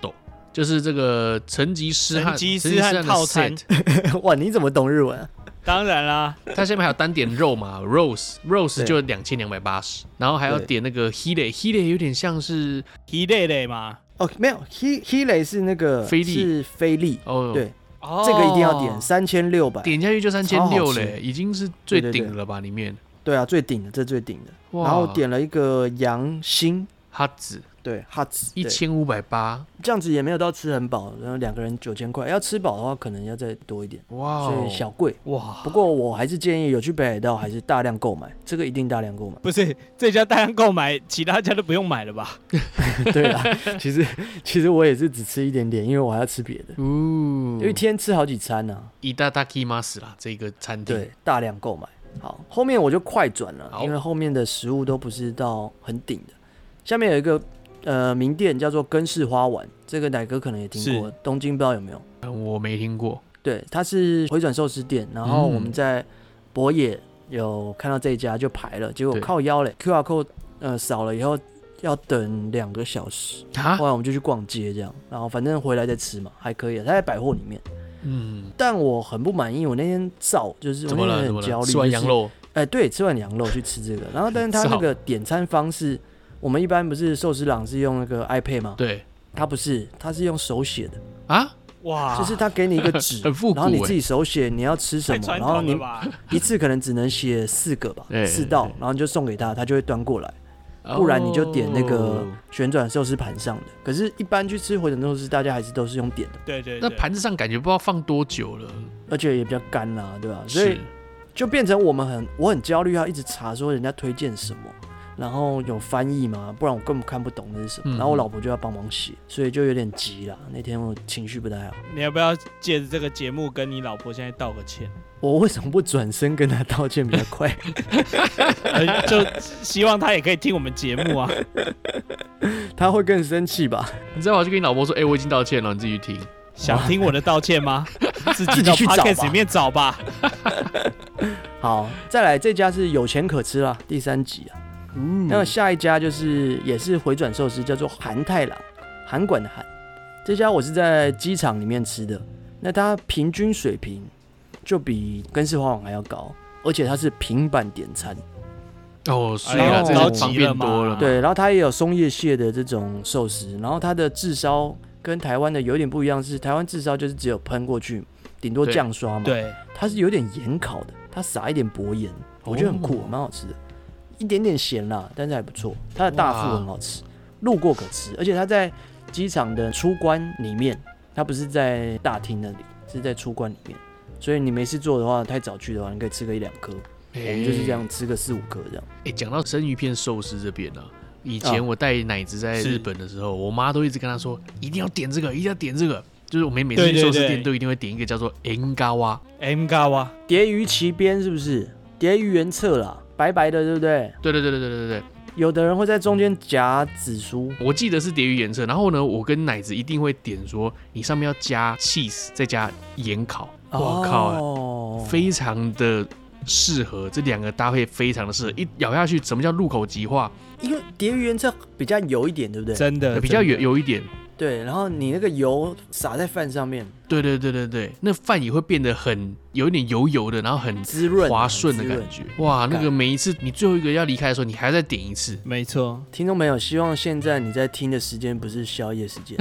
就是这个成吉思汗套餐。 哇，你怎么懂日文啊？ 当然啦， 它下面还有单点肉嘛 ，rose 就2280，然后还要点那个 hile 有点像是 hile 嘛。 哦，没有 hile 是那个是菲力哦，对。这个一定要点3600， 点下去就3600嘞，已经是最顶了吧？里面对啊，最顶的，这最顶的。然后点了一个羊心哈子， 对哈子 1580， 这样子也没有到吃很饱，然后2个人9000块，要吃饱的话可能要再多一点，哇，所以小贵哇。不过我还是建议有去北海道还是大量购买，这个一定大量购买。 不是这家大量购买，其他家都不用买了吧？ 对啦，其实我也是只吃一点点，因为我还要吃别的。一天吃好几餐啊。 伊达达基马斯啦，这个餐厅对大量购买。好，后面我就快转了，因为后面的食物都不是到很顶的。下面有一个名店叫做根室花丸，这个乃哥可能也听过，东京不知道有没有？ 我没听过。 对，它是回转寿司店，然后我们在博野有看到这一家就排了，结果靠腰嘞 ，QR code 扫了以后要等2个小时，后来我们就去逛街这样，然后反正回来再吃嘛，还可以，它在百货里面。但我很不满意，我那天就是我那天很焦虑， 吃完羊肉， 对，吃完羊肉去吃这个，然后但是他那个点餐方式，我们一般不是寿司郎是用那个 iPad 吗？ 对， 他不是，他是用手写的啊， 哇，就是他给你一个纸，然后你自己手写你要吃什么，然后你一次可能只能写4个吧，4道，然后你就送给他，他就会端过来。不然你就点那个旋转寿司盘上的，可是一般去吃回转寿司，大家还是都是用点的。 对， 那盘子上感觉不知道放多久了， 而且也比较干啦，对吧？所以就变成我很焦虑，要一直查说人家推荐什么，然后有翻译吗？不然我根本看不懂那是什么。然后我老婆就要帮忙写，所以就有点急啦。那天我情绪不太好。 你要不要借着这个节目跟你老婆现在道个歉？ 我为什么不转身跟她道歉比较快？ 就希望她也可以听我们节目啊。 她会更生气吧？ 你再跑去跟你老婆说，我已经道歉了，你自己去听。 想听我的道歉吗？自己去找 Podcast 里面找吧。 好，再来这家是有钱可吃啦，第3集啊。那下一家也是回转寿司，叫做韩太郎，韩馆的韩。这家我是在机场里面吃的，那它平均水平就比根室花丸还要高，而且它是平板点餐。 哦，所以这个方便多了嘛。 对，然后它也有松叶蟹的这种寿司，然后它的炙烧跟台湾的有点不一样，是台湾炙烧就是只有喷过去，顶多酱刷嘛。 对， 它是有点盐烤的，它撒一点薄盐，我觉得很酷，蛮好吃的。一点点咸啦，但是还不错。它的大腹很好吃，路过可吃，而且它在机场的出关里面，它不是在大厅那里，是在出关里面。所以你没事做的话，太早去的话，你可以吃个1-2颗。我们就是这样吃个4-5颗这样。 讲到生鱼片寿司这边啊，以前我带奶子在日本的时候，我妈都一直跟她说，一定要点这个，一定要点这个。就是我们每次去寿司店都一定会点一个叫做 Engawa 蝶鱼鳍边是不是？蝶鱼原侧啦，白白的，对不对？ 对。 有的人会在中间夹紫苏， 我记得是蝶鱼原侧。然后呢，我跟奶子一定会点说，你上面要加 cheese， 再加盐烤。我靠，非常的适合，这2个搭配非常的适合，一咬下去，什么叫入口即化？ 因为蝶鱼原侧比较油一点，对不对？ 真的比较油一点。 对，然后你那个油撒在饭上面， 对，那饭也会变得有一点油的，然后很滋润、 滑顺的感觉。哇，那个每一次你最后一个要离开的时候，你还要再点一次。 没错， 听众朋友，希望现在你在听的时间不是宵夜时间。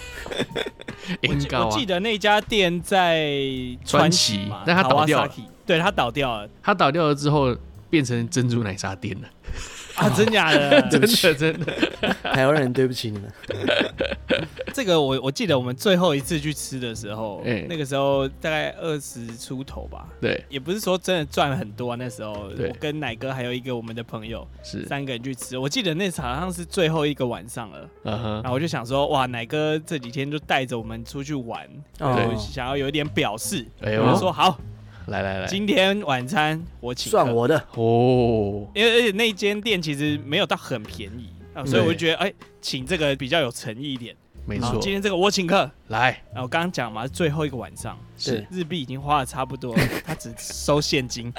我记得那家店在川崎嘛， 但它倒掉了。 对，它倒掉了。 它倒掉了之后，变成珍珠奶茶店了。 啊，真假的？ 真的， 台湾人对不起你们。 这个我记得我们最后一次去吃的时候，那个时候大概20出头吧。 对， 也不是说真的赚了很多啊。那时候我跟奶哥还有一个我们的朋友，是3个人去吃。我记得那好像是最后一个晚上了。然后我就想说，哇，奶哥这几天就带着我们出去玩，想要有一点表示。我就说好。 来， 今天晚餐我请客， 算我的哦。因为而且那间店其实没有到很便宜所以我就觉得，请这个比较有诚意一点。 没错， 今天这个我请客来。 我刚刚讲嘛，最后一个晚上是日币已经花的差不多了，他只收现金。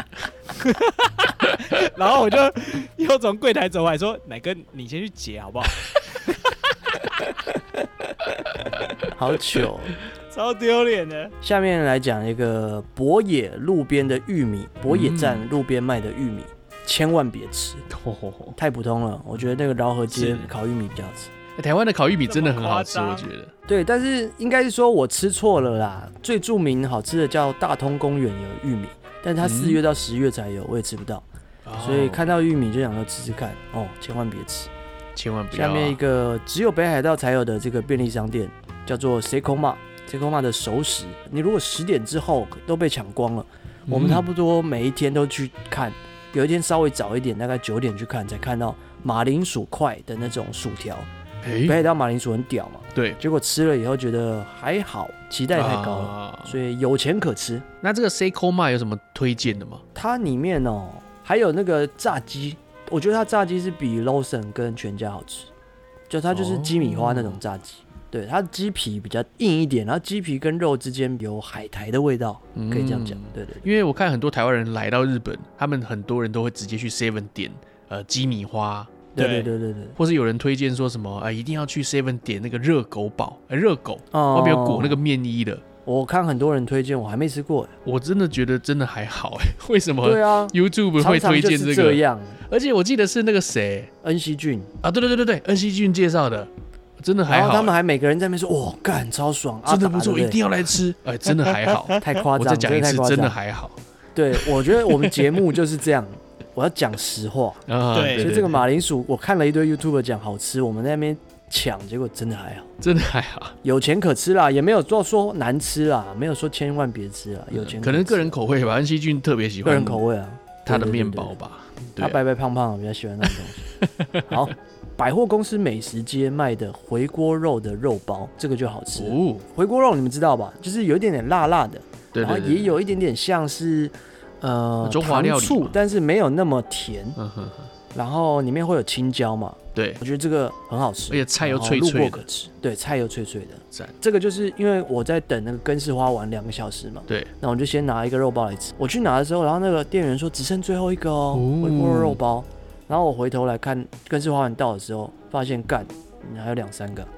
然后我就又从柜台走过来说：“奶哥，你先去结好不好？” 好糗， 超丢脸的。 下面来讲一个博野路边的玉米，博野站路边卖的玉米，千万别吃，太普通了。我觉得那个饶河街烤玉米比较好吃。 台湾的烤玉米真的很好吃，我觉得。 对，但是应该是说我吃错了啦。最著名好吃的叫大通公园有玉米，但是它4月到10月才有，我也吃不到。所以看到玉米就想说吃吃看，千万别吃， 千万不要。 下面一个只有北海道才有的这个便利商店叫做 Seikoma 的熟食，你如果10点之后都被抢光了，我们差不多每一天都去看，有一天稍微早一点，大概9点去看，才看到马铃薯块的那种薯条。北海道马铃薯很屌嘛， 对， 结果吃了以后觉得还好，期待太高了，所以有钱可吃。 那这个 Seikoma 有什么推荐的吗？ 它里面还有那个炸鸡，我觉得它炸鸡是比 Lawson 跟全家好吃，就它就是鸡米花那种炸鸡。对，它鸡皮比较硬一点，然后鸡皮跟肉之间有海苔的味道，可以这样讲。对， 因为我看很多台湾人来到日本，他们很多人都会直接去 Seven 点鸡米花。 对， 或是有人推荐说什么一定要去 Seven 点那个热狗堡，热狗外面有裹那个面衣的。 我看很多人推荐，我还没吃过。 我真的觉得真的还好为什么？对啊 ，YouTube 会推荐这个？ 常常这样。 而且我记得是那个谁， 恩熙俊啊，对，恩熙俊介绍的，真的还好。 然后他们还每个人在那边说，哇，干超爽， 真的不错，一定要来吃。真的还好， 太夸张。 我再讲一次，真的还好。 对，我觉得我们节目就是这样。我要讲实话， 对， 所以这个马铃薯，我看了一堆 YouTuber 讲好吃，我们在那边抢，结果真的还好， 真的还好， 有钱可吃啦，也没有说难吃啦，没有说千万别吃啦，有钱可能个人口味吧，恩熙俊特别喜欢个人口味啊， 他的面包吧， 他白白胖胖，比较喜欢那种东西。好，百货公司美食街卖的回锅肉的肉包，这个就好吃。回锅肉你们知道吧？就是有一点点辣辣的，然后也有一点点像是。 中华料理， 但是没有那么甜，然后里面会有青椒嘛， 对， 我觉得这个很好吃， 而且菜又脆脆的， 路过可吃，对，菜又脆脆的，这个就是因为我在等那个根式花丸2个小时嘛， 对， 那我就先拿一个肉包来吃。我去拿的时候，然后那个店员说只剩最后一个回锅肉包，然后我回头来看根式花丸到的时候，发现干，还有2-3个，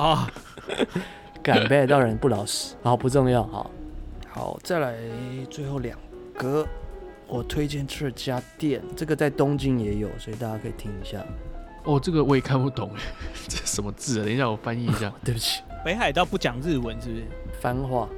干北海道人不老实，好不重要，好，再来最后2个，我推荐这家店，这个在东京也有，所以大家可以听一下。 这个我也看不懂，这什么字啊？等一下我翻译一下。 对不起， 北海道不讲日文是不是？ 番话。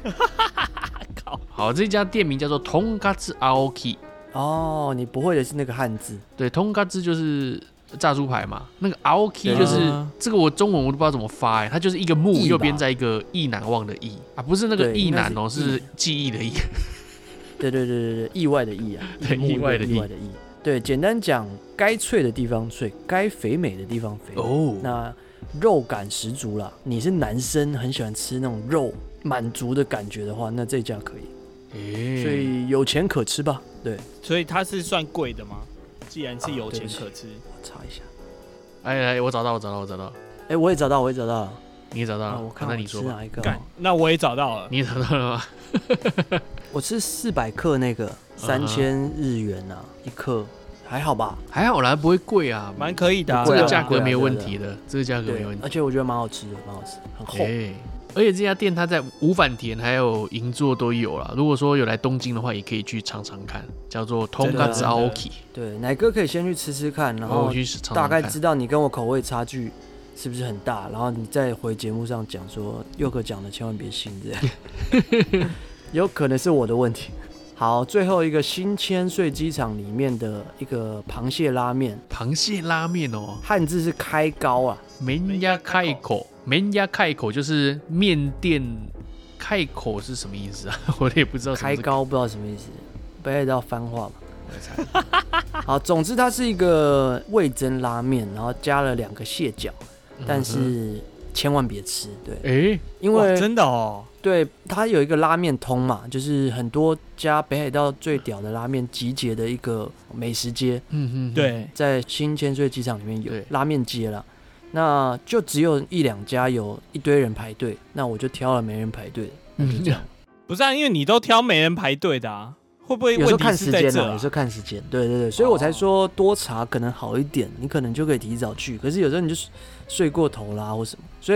好，这家店名叫做 Tonkatsu Aoki。 你不会的是那个汉字。 对 ，Tonkatsu 就是炸猪排嘛，那个 Aoki 就是这个我中文我都不知道怎么发它就是一个木右边在一个意难忘的意啊，不是那个意难是记忆的意。 对，意外的意啊， 对，意外的意。 对，简单讲，该脆的地方脆，该肥美的地方肥美。那肉感十足啦。你是男生很喜欢吃那种肉满足的感觉的话，那这家可以。所以有钱可吃吧？对。 所以它是算贵的吗？既然是有钱可吃， 我查一下。 我找到。 我也找到了。 你也找到了？ 我看你吃哪一个？ 那我也找到了。 你也找到了吗？ 我吃400克那个3000日元啊，一克还好吧？ 还好啦，不会贵啊， 蛮可以的。 这个价格没有问题的，这个价格没有问题。 而且我觉得蛮好吃的，很厚。 而且这家店它在五反田还有银座都有啦。如果说有来东京的话，也可以去尝尝看，叫做 Tonkatsu Aoki。 对，奶哥可以先去吃吃看，然后大概知道你跟我口味差距是不是很大，然后你再回节目上讲说佑哥讲的千万别信，这样有可能是我的问题。好，最后一个新千岁机场里面的一个螃蟹拉面。 螃蟹拉面汉字是开高啊， 麺屋開口，麺屋開口就是面店開口是什么意思啊？我也不知道。 开高不知道什么意思，北海道番话吧，我猜。好，总之它是一个味噌拉面，然后加了2个蟹脚，但是千万别吃，对，因为真的对，它有一个拉面通嘛，就是很多家北海道最屌的拉面集结的一个美食街， 对， 在新千岁机场里面有拉面街啦，那就只有1-2家有一堆人排队，那我就挑了没人排队的，就这样。 不是因为你都挑没人排队的啊。会不会有时候看时间有时候看时间，对，所以我才说多查可能好一点，你可能就可以提早去。可是有时候你就睡过头啦或什么，所以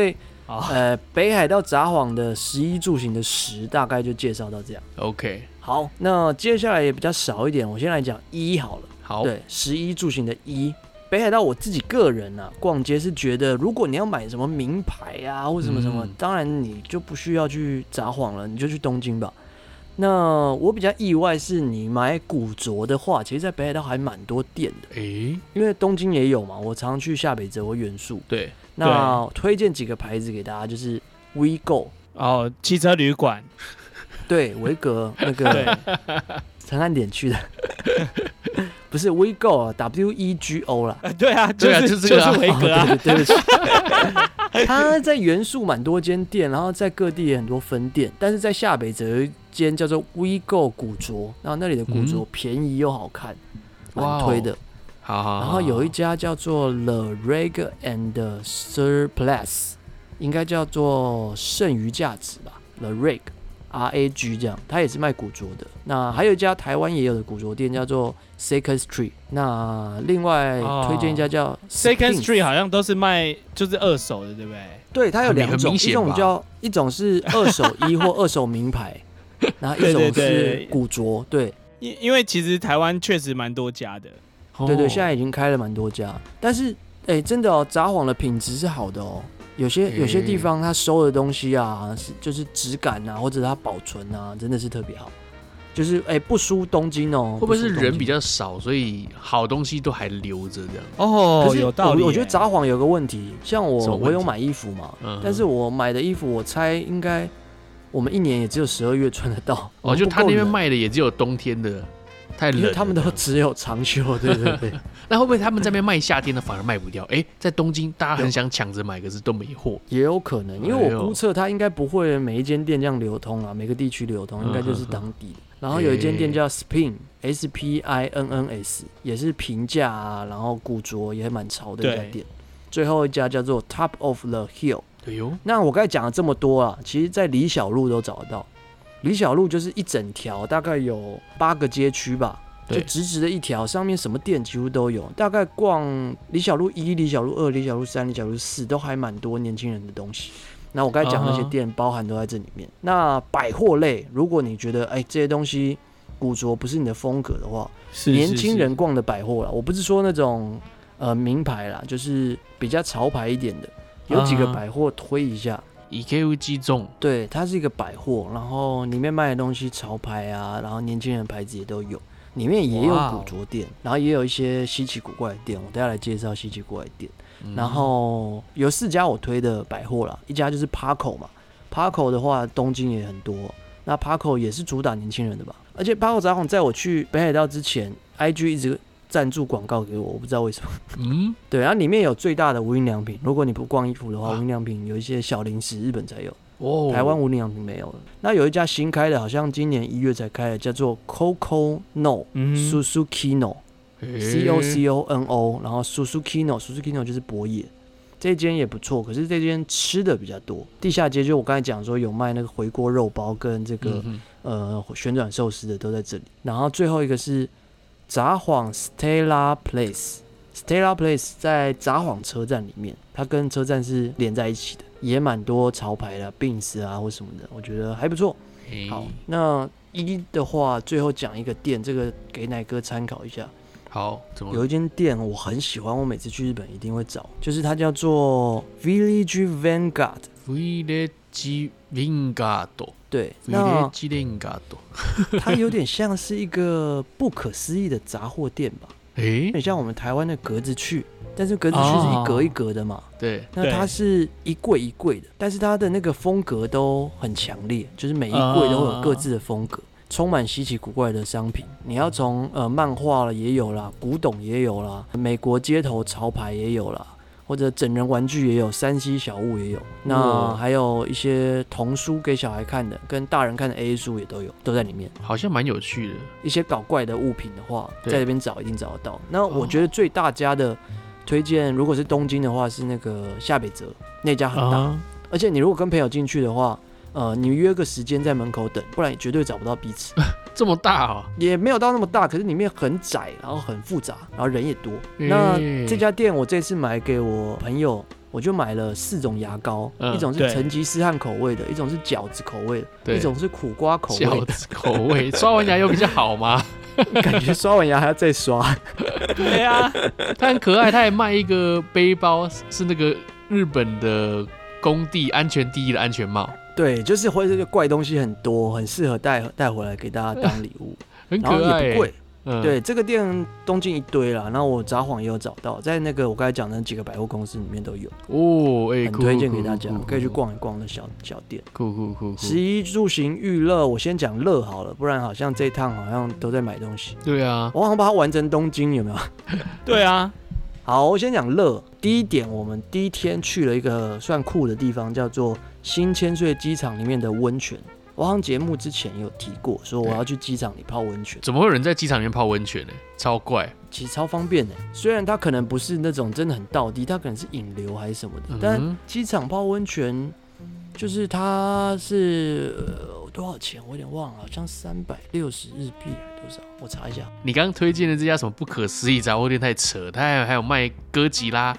北海道札幌的食衣住行的食大概就介绍到这样。 OK， 好，那接下来也比较少一点，我先来讲衣好了。 好， 对，食衣住行的衣。北海道我自己个人啊，逛街是觉得，如果你要买什么名牌啊，或什么什么，当然你就不需要去札幌了，你就去东京吧。那我比较意外是你买古着的话，其实在北海道还蛮多店的。因为东京也有嘛，我常去下北泽或原宿。 对， 那推荐几个牌子给大家，就是 WeGo 汽车旅馆， 对，维格那个陈汉典去的。不是 WeGo 啊 ，WEGO 啦。 对啊，就是维格啊。 对不起。他在原宿蛮多间店，然后在各地也很多分店，但是在下北泽有一间叫做 WeGo 古着，然后那里的古着便宜又好看，蛮推的。 好。 然后有一家叫做 The Rag and Surplus， 应该叫做剩余价值吧 ，The Rag。RAG 这样，它也是卖古着的。那还有一家台湾也有的古着店叫做 Second Street。那另外推荐一家叫 Second Street， 好像都是卖就是二手的，对不对？ 对，它有两种，一种是二手衣或二手名牌，然后一种是古着。对， 因为其实台湾确实蛮多家的。 对，现在已经开了蛮多家，但是真的札幌的品质是好的哦。有些地方它收的东西啊，就是质感啊，或者它保存啊，真的是特别好。就是不输东京哦。 会不会是人比较少，所以好东西都还留着这样？ 可是有道理。 我觉得札幌有个问题，像我有买衣服嘛，但是我买的衣服我猜应该我们一年也只有12月穿得到。 就他那边卖的也只有冬天的。太冷了， 因为他们都只有长袖，对。 那会不会他们在那边卖夏天的反而卖不掉？在东京大家很想抢着买，可是都没货。 也有可能，因为我估测它应该不会每一间店这样流通啊，每个地区流通应该就是当地的。然后有一間店叫 SPINNS， 也是平价啊，然后古着也蛮潮的一家店。最后一家叫做 Top of the Hill。那我刚才讲了这么多啊，其实在李小璐都找得到。李小璐就是一整条，大概有8个街区吧，就直直的一条，上面什么店几乎都有。大概逛李小璐1、李小璐2、李小璐3、李小璐4，都还蛮多年轻人的东西。那我刚才讲那些店，包含都在这里面。那百货类，如果你觉得这些东西古着不是你的风格的话，年轻人逛的百货啦，我不是说那种名牌啦，就是比较潮牌一点的，有几个百货推一下。 EKU 击中， 对，它是一个百货，然后里面卖的东西潮牌啊，然后年轻人的牌子也都有，里面也有古着店，然后也有一些稀奇古怪的店，我等一下来介绍稀奇古怪的店。然后有4家我推的百货啦，一家就是 Parco 嘛 ，Parco 的话东京也很多，那 Parco 也是主打年轻人的吧，而且 Parco 札幌在我去北海道之前 ，IG 一直赞助广告给我不知道为什么。对，然后里面有最大的无印良品，如果你不逛衣服的话，无印良品有一些小零食，日本才有，台湾无印良品没有了。那有一家新开的，好像今年1月才开的，叫做 Coco No Suzuki No。COCONO， 然后 Suzuki No 就是博野，这间也不错，可是这间吃的比较多。地下街就我刚才讲说有卖那个回锅肉包跟这个旋转寿司的都在这里。然后最后一个是札幌 Stella Place，Stella Place 在札幌车站里面，它跟车站是连在一起的，也蛮多潮牌的 Beams 啊或什么的，我觉得还不错。好，那的话最后讲一个店，这个给奶哥参考一下。 好， 有一间店我很喜欢，我每次去日本一定会找，就是它叫做 Village Vanguard。Village Vanguard， 对， Village Vanguard， 它有点像是一个不可思议的杂货店吧？很像我们台湾的格子趣，但是格子趣是一格一格的嘛。 对， 那它是一柜一柜的，但是它的那个风格都很强烈，就是每一柜都会有各自的风格。充满稀奇古怪的商品，你要从漫画了也有啦，古董也有啦，美国街头潮牌也有啦，或者整人玩具也有，3C 小物也有，那还有一些童书给小孩看的，跟大人看的 AA 书也都有，都在里面， 好像蛮有趣的。 一些搞怪的物品的话，在这边找一定找得到。那我觉得最大家的推荐，如果是东京的话，是那个下北泽那家很大，而且你如果跟朋友进去的话。你约个时间在门口等，不然你绝对找不到彼此。 这么大哦？ 也没有到那么大，可是里面很窄，然后很复杂，然后人也多。那这家店我这次买给我朋友我就买了4种牙膏，一种是成吉思汗口味的，一种是饺子口味的，一种是苦瓜口味的。 饺子口味，刷完牙有比较好吗？ 感觉刷完牙还要再刷。 对啊， 它很可爱，它还卖一个背包，是那个日本的工地安全第一的安全帽。 对，就是会这个怪东西很多，很适合带回来给大家当礼物， 很可爱，然后也不贵。对，这个店东京一堆啦，然后我札幌也有找到，在那个我刚才讲的几个百货公司里面都有哦， 很推荐给大家，可以去逛一逛的小店。 酷。 食衣住行娱乐，我先讲乐好了，不然好像这一趟好像都在买东西。 对啊， 我好像把它玩成东京，有没有？ 对啊。 好，我先讲乐。第一点，我们第一天去了一个算酷的地方，叫做新千岁机场里面的温泉。我好像节目之前有提过，说我要去机场里泡温泉。 怎么会有人在机场里面泡温泉呢？超怪， 其实超方便的。虽然它可能不是那种真的很道地，它可能是引流还是什么的，但机场泡温泉就是它是多少钱？我有点忘了，好像360日币还多少？我查一下。 你刚刚推荐的这家什么不可思议杂货店太扯，它还有卖哥吉拉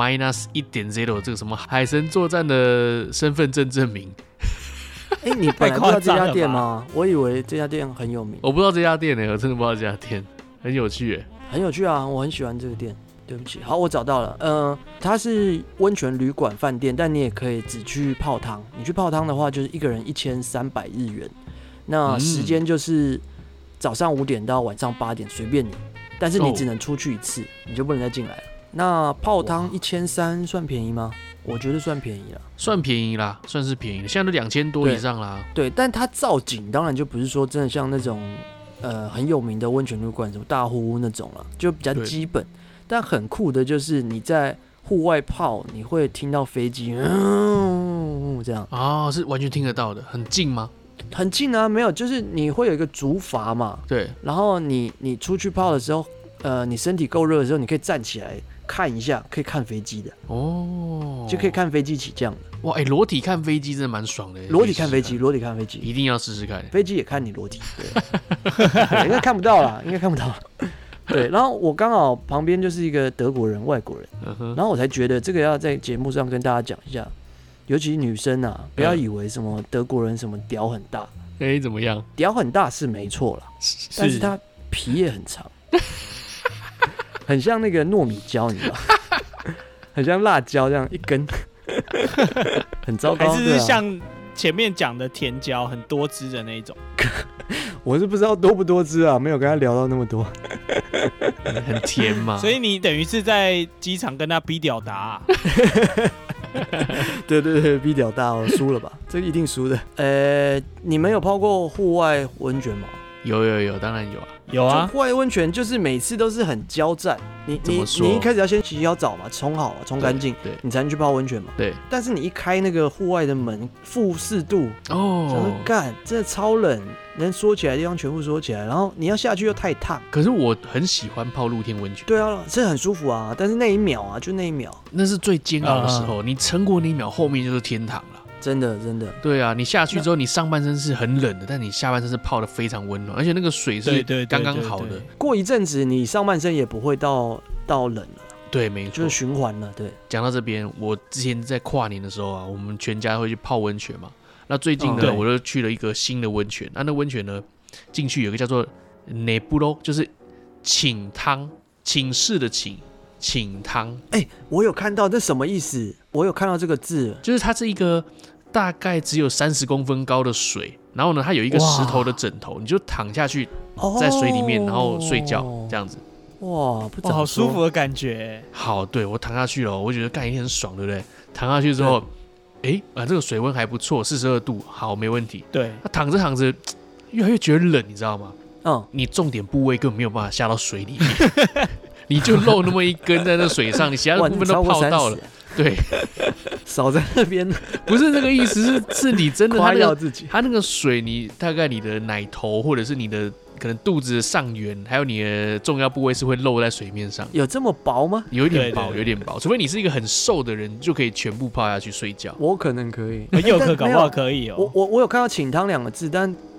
-1.0 这个什么海神作战的身份证证明。 你本来不知道这家店吗？我以为这家店很有名。 我不知道这家店我真的不知道这家店，很有趣很有趣啊！我很喜欢这个店。对不起，好，我找到了。它是温泉旅馆饭店，但你也可以只去泡汤。你去泡汤的话，就是一个人1300日元。那时间就是早上5点到晚上8点，随便你。但是你只能出去一次，你就不能再进来了。那泡汤1300算便宜吗？我觉得算便宜了， 算便宜啦，算是便宜的，现在都2000多以上啦。 对，但它造景当然就不是说真的像那种很有名的温泉旅馆，什么大户屋那种了，就比较基本。但很酷的就是你在户外泡，你会听到飞机这样。 哦，是完全听得到的，很近吗？ 很近啊，没有，就是你会有一个竹筏嘛， 对， 然后你出去泡的时候，你身体够热的时候，你可以站起来看一下，可以看飞机的哦，就可以看飞机起降的。 哇，裸体看飞机真的蛮爽的。 裸体看飞机， 一定要试试看。 飞机也看你裸体，对，应该看不到啦，应该看不到。对，然后我刚好旁边就是一个德国人，外国人，然后我才觉得这个要在节目上跟大家讲一下，尤其女生啊，不要以为什么德国人什么屌很大， 怎么样？ 屌很大是没错啦，但是他皮也很长，很像那个糯米椒，你知道吗？很像辣椒这样一根，很糟糕。 还是像前面讲的甜椒，很多汁的那一种。 我是不知道多不多汁啊，没有跟他聊到那么多。 很甜嘛， 所以你等于是在机场跟他逼屌打。 对，逼屌大哦，输了吧？这个一定输的。你们有泡过户外温泉吗？ 有，当然有啊。 有啊， 户外温泉就是每次都是很交战。你一开始要先洗好澡嘛，冲好嘛，冲干净，你才能去泡温泉嘛。 对。 但是你一开那个户外的门，-4度哦，想说干，真的超冷，能缩起来的地方全部缩起来，然后你要下去又太烫。 可是我很喜欢泡露天温泉。 对啊，是很舒服啊，但是那一秒啊，就那一秒， 那是最煎熬的时候，你撑过那一秒，后面就是天堂了。 真的。 对啊，你下去之后，你上半身是很冷的，但你下半身是泡得非常温暖，而且那个水是刚刚好的。 过一阵子，你上半身也不会到冷了。 对，没错， 就是循环了。对， 讲到这边，我之前在跨年的时候啊，我们全家会去泡温泉嘛。那最近呢，我就去了一个新的温泉。那温泉呢，进去有个叫做内布罗，就是请汤，请示的请汤。 我有看到，这什么意思？我有看到这个字， 就是它是一个大概只有30公分高的水，然后呢，它有一个石头的枕头，你就躺下去在水里面，然后睡觉这样子。 哇， 好舒服的感觉。 好，对，我躺下去了，我觉得干一天很爽，对不对？躺下去之后，这个水温还不错，42度，好，没问题。 对， 躺着躺着，越来越觉得冷，你知道吗？你重点部位根本没有办法下到水里面，你就露那么一根在那水上，你其他的部分都泡到了。对， 少在那边， 不是这个意思，是你真的夸耀自己。 它那个水，你大概你的奶头或者是你的可能肚子的上缘，还有你的重要部位是会露在水面上。 有这么薄吗？ 有一点薄，有点薄。除非你是一个很瘦的人，就可以全部泡下去睡觉。 我可能可以， 佑可搞不好可以哦。 我有看到请汤2个字，但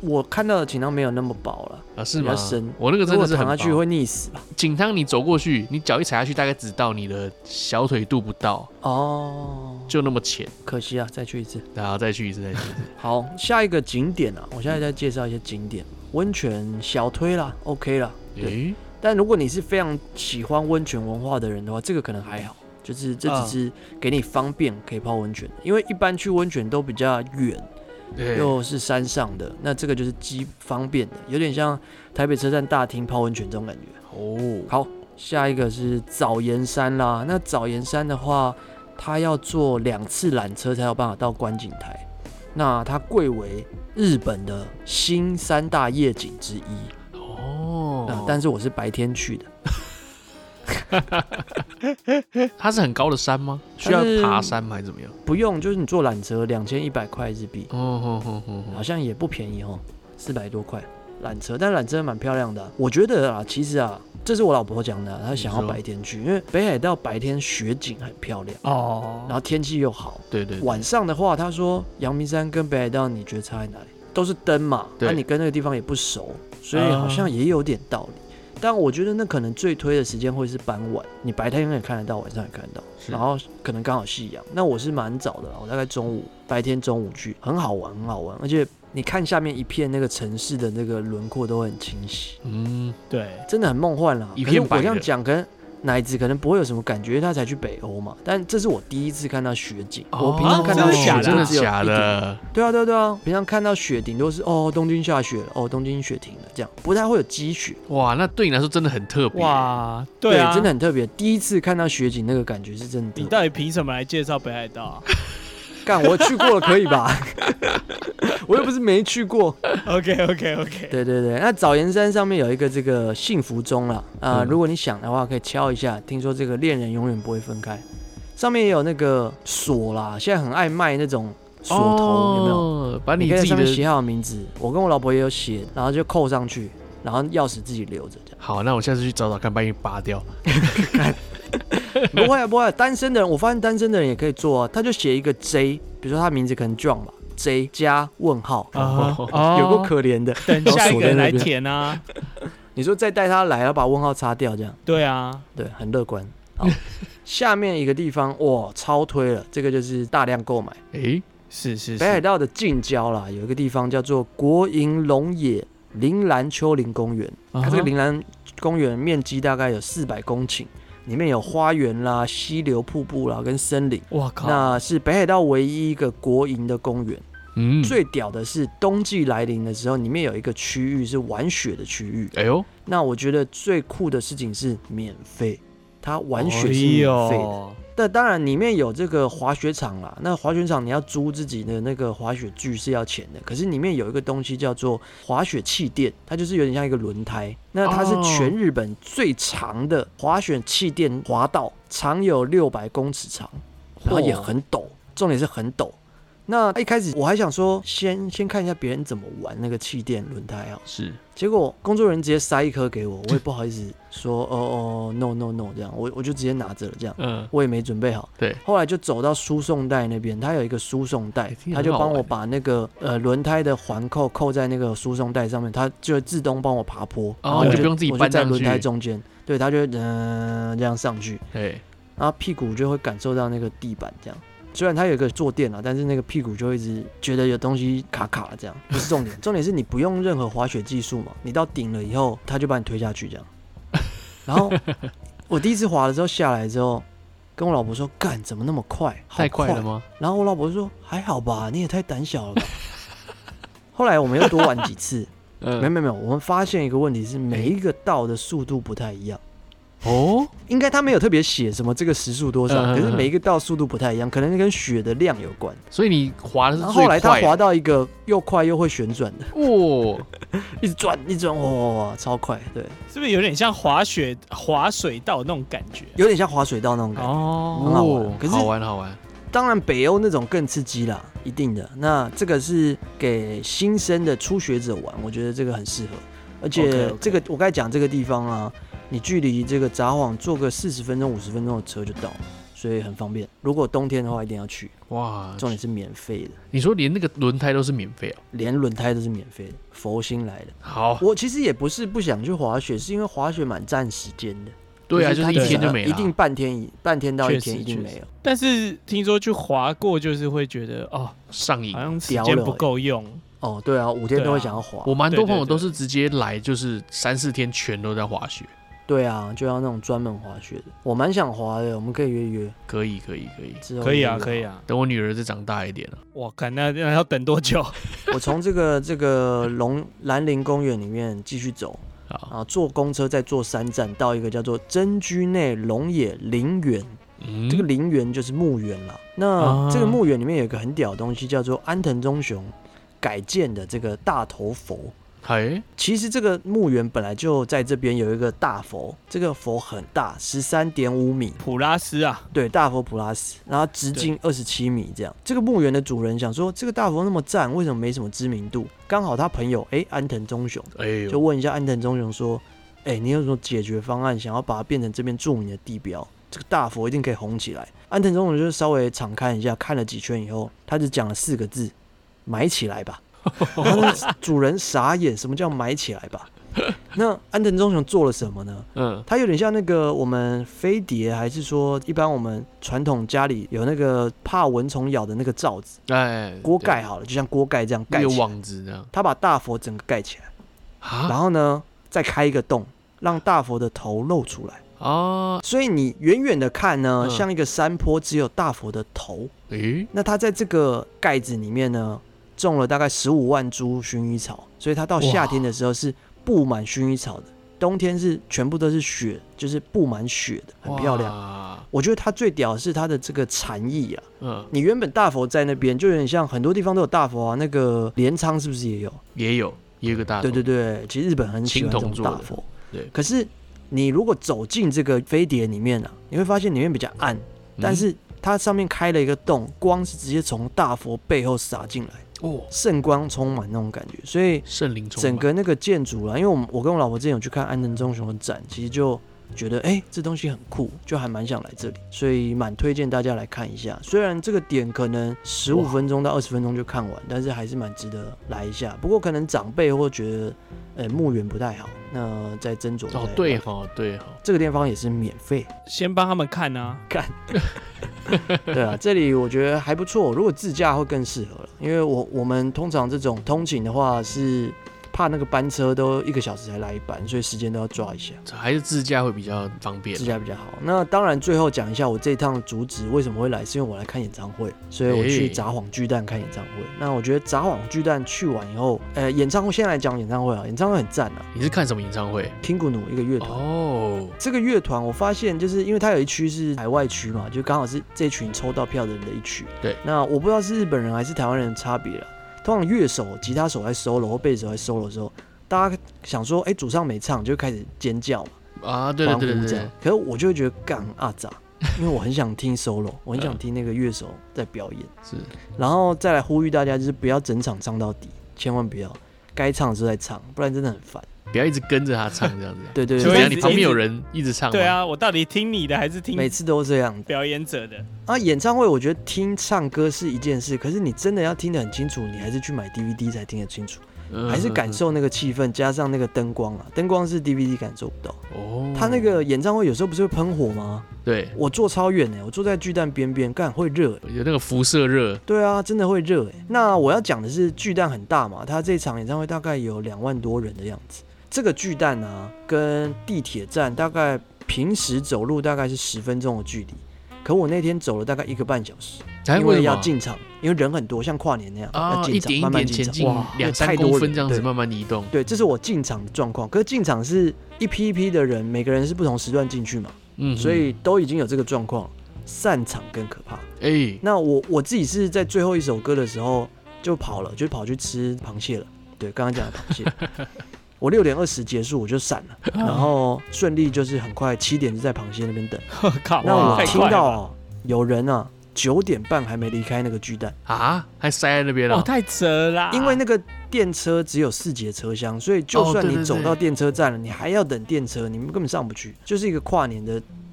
我看到的井汤没有那么薄了啊，是吗？ 比较深， 我那个真的是躺下去会溺死吧？ 井汤你走过去，你脚一踩下去，大概只到你的小腿肚不到哦，就那么浅。 可惜啊，再去一次。 好，再去一次。 好，下一个景点啊，我现在再介绍一些景点。温泉小推啦 ，OK 啦。对。但如果你是非常喜欢温泉文化的人的话，这个可能还好，就是这只是给你方便可以泡温泉，因为一般去温泉都比较远，又是山上的，那这个就是基方便的，有点像台北车站大厅泡温泉这种感觉。哦，好，下一个是藻岩山啦。那藻岩山的话，它要坐2次缆车才有办法到观景台。那它贵为日本的新3大夜景之一哦。但是我是白天去的。 它是很高的山吗？需要爬山吗？还是怎么样？ 不用，就是你坐缆车2100块日币，好像也不便宜哦，400多块缆车，但缆车蛮漂亮的啊。我觉得啊，其实啊，这是我老婆讲的，她想要白天去，因为北海道白天雪景很漂亮哦，然后天气又好。对。晚上的话，她说阳明山跟北海道你觉得差在哪里？都是灯嘛，那你跟那个地方也不熟，所以好像也有点道理。但我觉得那可能最推的时间会是傍晚，你白天也看得到，晚上也看得到，然后可能刚好夕阳。那我是蛮早的，我大概白天中午去，很好玩，而且你看下面一片那个城市的那个轮廓都很清晰。对，真的很梦幻啦。可是我这样讲，跟奶子可能不会有什么感觉，因为他才去北欧嘛。但这是我第一次看到雪景，我平常看到雪真的只有一点。对啊，平常看到雪顶多是东京下雪了，东京雪停了，这样不太会有积雪。 哇，那对你来说真的很特别。 哇， 对啊，真的很特别。第一次看到雪景，那个感觉是真的。 你到底凭什么来介绍北海道？ 干，我去过了，可以吧？我又不是没去过。 OK。 对，那藻岩山上面有一个这个幸福钟啦，如果你想的话，可以敲一下。听说这个恋人永远不会分开。上面也有那个锁啦，现在很爱卖那种锁头，有没有？ 把你可以在上面写好名字，我跟我老婆也有写，然后就扣上去，然后钥匙自己留着。 好，那我下次去找找看，把你拔掉。 不会，单身的人，我发现单身的人也可以做啊。他就写一个 J， 比如说他名字可能 John 吧 ，J 加问号，有够可怜的。 等下一个人来填啊。 你说再带他来，要把问号擦掉，这样。 对啊， 对，很乐观。好，下面一个地方哇，超推了，这个就是大量购买。 是北海道的近郊啦，有一个地方叫做国营龙野铃兰丘陵公园。它这个铃兰公园面积大概有400公顷。里面有花园啦、溪流、瀑布啦，跟森林。哇靠！那是北海道唯一一个国营的公园。最屌的是冬季来临的时候，里面有一个区域是玩雪的区域。那我觉得最酷的事情是免费，它玩雪是免费的。但当然里面有这个滑雪场啦，那滑雪场你要租自己的那个滑雪具是要钱的，可是里面有一个东西叫做滑雪气垫，它就是有点像一个轮胎，那它是全日本最长的滑雪气垫滑道，长有600公尺长，然后也很陡，重点是很陡。那一开始我还想说先看一下别人怎么玩那个气垫轮胎啊，是，结果工作人员直接塞一颗给我，我也不好意思说no 这样，我就直接拿着了这样，我也没准备好。对，后来就走到输送带那边，他有一个输送带，他就帮我把那个轮胎的环扣在那个输送带上面，他就自动帮我爬坡，然后就不用自己搬上去， 我就在轮胎中间，对，他就这样上去，对，然后屁股就会感受到那个地板这样。虽然它有一个坐垫啦，但是那个屁股就一直觉得有东西卡卡这样，不是重点，重点是你不用任何滑雪技术嘛，你到顶了以后，它就把你推下去这样。然后我第一次滑了之后下来之后，跟我老婆说：“干，怎么那么快？ 太快了吗？” 然后我老婆说：“还好吧，你也太胆小了吧。”后来我们又多玩几次，没有，我们发现一个问题是每一个道的速度不太一样。应该他没有特别写什么这个时速多少，可是每一个道速度不太一样，可能跟雪的量有关。 所以你滑的是最快的。 后来他滑到一个又快又会旋转的，一直转，哇，超快，对， 是不是有点像滑水道那种感觉？ 有点像滑水道那种感觉，很好玩。可是好玩。 当然北欧那种更刺激啦，一定的。那这个是给新生的初学者玩，我觉得这个很适合。而且这个我刚才讲这个地方啊。你距离这个札幌坐个40分钟、50分钟的车就到了， 所以很方便。如果冬天的话，一定要去。哇，重点是免费的。 你说连那个轮胎都是免费啊？ 连轮胎都是免费的，佛心来的。 好， 我其实也不是不想去滑雪，是因为滑雪蛮占时间的。 对啊，就是一天就没了， 一定半天到一天一定没有。 但是听说去滑过，就是会觉得上瘾， 好像时间不够用。 哦，对啊，5天都会想要滑。 我蛮多朋友都是直接来，就是3-4天全都在滑雪。 对啊，就要那种专门滑雪的。我蛮想滑的，我们可以约。 可以啊。 等我女儿再长大一点了。 哇，看那要等多久？ 我从这个兰陵公园里面继续走。坐公车再坐3站到一个叫做真居内龙野陵园，这个陵园就是墓园啦。那这个墓园里面有一个很屌的东西，叫做安藤忠雄改建的这个大头佛。其实这个墓园本来就在这边有一个大佛，这个佛很大，13.5米， 普拉斯啊， 对，大佛普拉斯，然后直径27米这样。这个墓园的主人想说，这个大佛那么赞，为什么没什么知名度？刚好他朋友安藤忠雄，就问一下安藤忠雄说，你有什么解决方案，想要把它变成这边著名的地标？这个大佛一定可以红起来。安藤忠雄就稍微敞看一下，看了几圈以后，他就讲了4个字：埋起来吧。然后主人傻眼，什么叫埋起来吧？那安藤忠雄做了什么呢？他有点像那个我们飞碟，还是说一般我们传统家里有那个怕蚊虫咬的那个罩子，锅盖好了，就像锅盖这样盖起来， 一个网子这样。 他把大佛整个盖起来，然后呢再开一个洞，让大佛的头露出来。所以你远远的看呢，像一个山坡，只有大佛的头。那他在这个盖子里面呢，种了大概15万株薰衣草，所以它到夏天的时候是布满薰衣草的，冬天是全部都是雪，就是布满雪的，很漂亮。我觉得它最屌的是它的这个禅意啊。你原本大佛在那边，就有点像很多地方都有大佛啊，那个镰仓是不是也有？ 也有一个大佛。 对，其实日本很喜欢这种大佛。 对， 可是你如果走进这个飞碟里面啊，你会发现里面比较暗，但是它上面开了一个洞，光是直接从大佛背后洒进来。圣光充满那种感觉，所以圣灵充满整个那个建筑啦，因为我跟我老婆之前有去看安藤忠雄的展，其实就觉得这东西很酷，就还蛮想来这里，所以蛮推荐大家来看一下。虽然这个点可能15分钟到20分钟就看完，但是还是蛮值得来一下。不过可能长辈或觉得墓园不太好，那再斟酌。 对， 这个地方也是免费， 先帮他们看啊， 看。对啊，这里我觉得还不错。如果自驾会更适合了，因为我们通常这种通勤的话是怕那个班车都1个小时才来一班，所以时间都要抓一下。 还是自驾会比较方便， 自驾比较好。那当然，最后讲一下我这一趟的主旨为什么会来，是因为我来看演唱会，所以我去札幌巨蛋看演唱会。那我觉得札幌巨蛋去完以后，演唱会先来讲演唱会啊，演唱会很赞啊。 你是看什么演唱会 ？Kingunu 一个乐团。这个乐团我发现就是因为它有一区是海外区嘛，就刚好是这群抽到票的人的一区。 对。那我不知道是日本人还是台湾人的差别啦。通常乐手、吉他手在 solo 或贝斯手在 solo 的时候，大家想说，主唱没唱，就开始尖叫嘛， 对。 可是我就会觉得干阿杂，因为我很想听 solo， 我很想听那个乐手在表演。 是， 然后再来呼吁大家，就是不要整场唱到底，千万不要，该唱的时候再唱，不然真的很烦。 不要一直跟着他唱这样子。 对， 就这样，你旁边有人一直唱。 对啊，我到底听你的还是听？ 每次都这样。 表演者的啊，演唱会我觉得听唱歌是一件事，可是你真的要听得很清楚，你还是去买 DVD 才听得清楚。还是感受那个气氛，加上那个灯光啊，灯光是 DVD 感受不到。他那个演唱会有时候不是会喷火吗？ 对， 我坐超远我坐在巨蛋边边，干会热有那个辐射热。 对啊，真的会热那我要讲的是巨蛋很大嘛，他这场演唱会大概有2万多人的样子。这个巨蛋啊，跟地铁站大概平时走路大概是10分钟的距离，可我那天走了大概1个半小时。因为要进场，因为人很多，像跨年那样，要进场，慢慢进场， 哇，2-3公分这样子慢慢移动。 对，这是我进场的状况。可是进场是一批一批的人，每个人是不同时段进去嘛，所以都已经有这个状况。散场更可怕。那我自己是在最后一首歌的时候就跑去吃螃蟹了。对，刚刚讲的螃蟹。我6点20结束我就闪了，然后顺利就是很快7点就在螃蟹那边等。那我听到有人9点半还没离开那个巨蛋啊，还塞在那边了。 太扯啦！ 因为那个电车只有4节车厢，所以就算你走到电车站了，你还要等电车，你们根本上不去。就是一个跨年的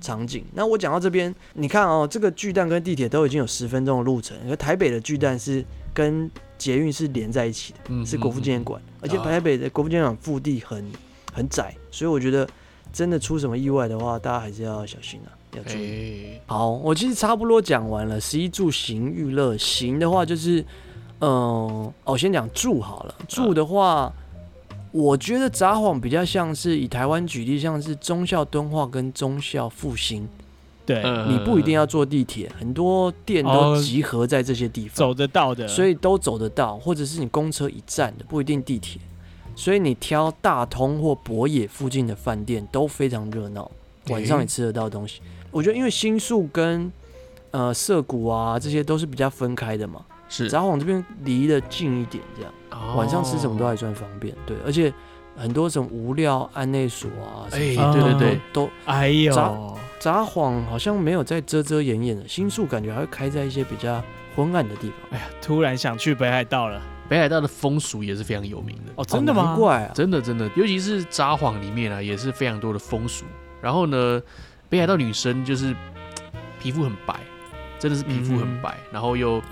场景。那我讲到这边，你看哦，这个巨蛋跟地铁都已经有10分钟的路程，而台北的巨蛋是跟捷运是连在一起的，是国父纪念馆，而且台北的国父纪念馆腹地很窄，所以我觉得真的出什么意外的话，大家还是要小心啊，要注意。好，我其实差不多讲完了11住行娱乐。行的话就是，先讲住好了。住的话，我觉得札幌比较像是以台湾举例，像是忠孝敦化跟忠孝复兴。 对， 你不一定要坐地铁，很多店都集合在这些地方， 走得到的， 所以都走得到，或者是你公车一站的，不一定地铁。所以你挑大通或博野附近的饭店都非常热闹，晚上也吃得到东西。我觉得因为新宿跟涩谷啊这些都是比较分开的嘛，是札幌这边离得近一点，这样、晚上吃什么都还算方便。对，而且很多什么无料安内所啊， 对对对， 都札幌好像没有在遮遮掩掩的，新宿感觉还会开在一些比较昏暗的地方。 哎呀，突然想去北海道了。 北海道的风俗也是非常有名的哦，真的吗？ 难怪啊， 真的，尤其是札幌里面啊，也是非常多的风俗。然后呢，北海道女生就是皮肤很白，真的是皮肤很白，然后又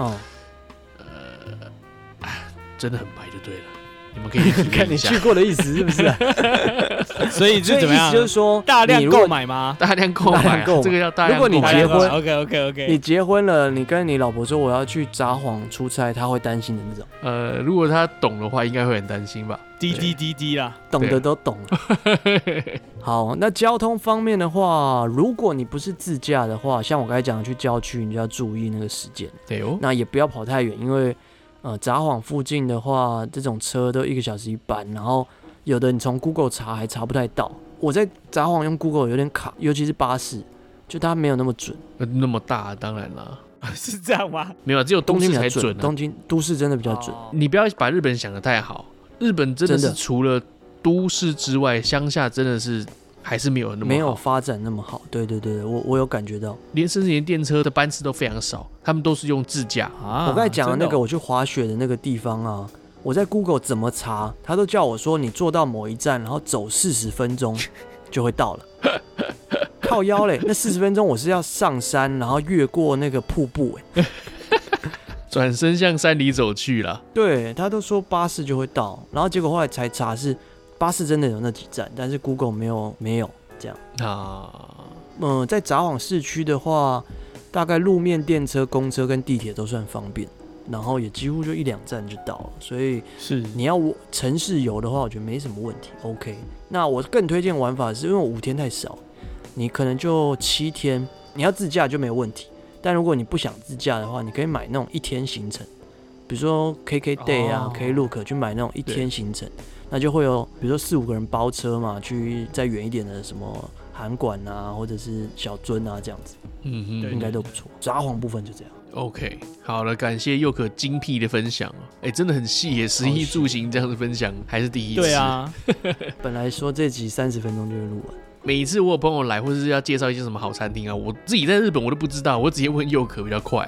真的很白就对了。你们可以看你去过的意思是不是、啊？ 所以是怎么样？ 意思就是说大量购买吗？ 大量购买，这个叫大量购买。 如果你结婚 ，OK， 你结婚了，你跟你老婆说我要去札幌出差，她会担心的那种。 如果她懂的话，应该会很担心吧？ 滴啦， 懂的都懂了。好，那交通方面的话，如果你不是自驾的话，像我刚才讲的去郊区，你就要注意那个时间。 对哦。 那也不要跑太远，因为札幌附近的话，这种车都1个小时一班，然后有的你从 Google 查还查不太到。我在札幌用 Google 有点卡，尤其是巴士，就它没有那么准。 那么大，当然啦。 是这样吗？ 没有，只有都市才准、 东京都市真的比较准。 你不要把日本想得太好，日本真的是除了都市之外，乡下真的是还是没有那么好， 没有发展那么好。对，我有感觉到， 甚至连电车的班次都非常少，他们都是用自驾。 我刚才讲的那个我去滑雪的那个地方啊，我在 Google 怎么查，他都叫我说你坐到某一站，然后走40分钟就会到了。靠腰嘞，那40分钟我是要上山，然后越过那个瀑布， 转身向山里走去啦。 对，他都说巴士就会到，然后结果后来才查是巴士真的有那几站，但是 Google 没有这样啊。在札幌市区的话，大概路面电车、公车跟地铁都算方便，然后也几乎就1-2站就到了，所以是你要城市游的话，我觉得没什么问题。OK， 那我更推荐玩法是因为我5天太少，你可能就7天，你要自驾就没有问题。但如果你不想自驾的话，你可以买那种1天行程，比如说 KKday 啊、Klook 去买那种1天行程，那就会有比如说4-5个人包车嘛，去再远一点的什么函馆啊，或者是小樽啊这样子，应该都不错。札幌部分就这样。 OK， 好了，感谢佑可精辟的分享真的很细耶，11住行这样的分享还是第一次。 对啊， 本来说这集30分钟就会录完。 每一次我有朋友来，或者是要介绍一些什么好餐厅啊，我自己在日本我都不知道，我直接问佑可比较快。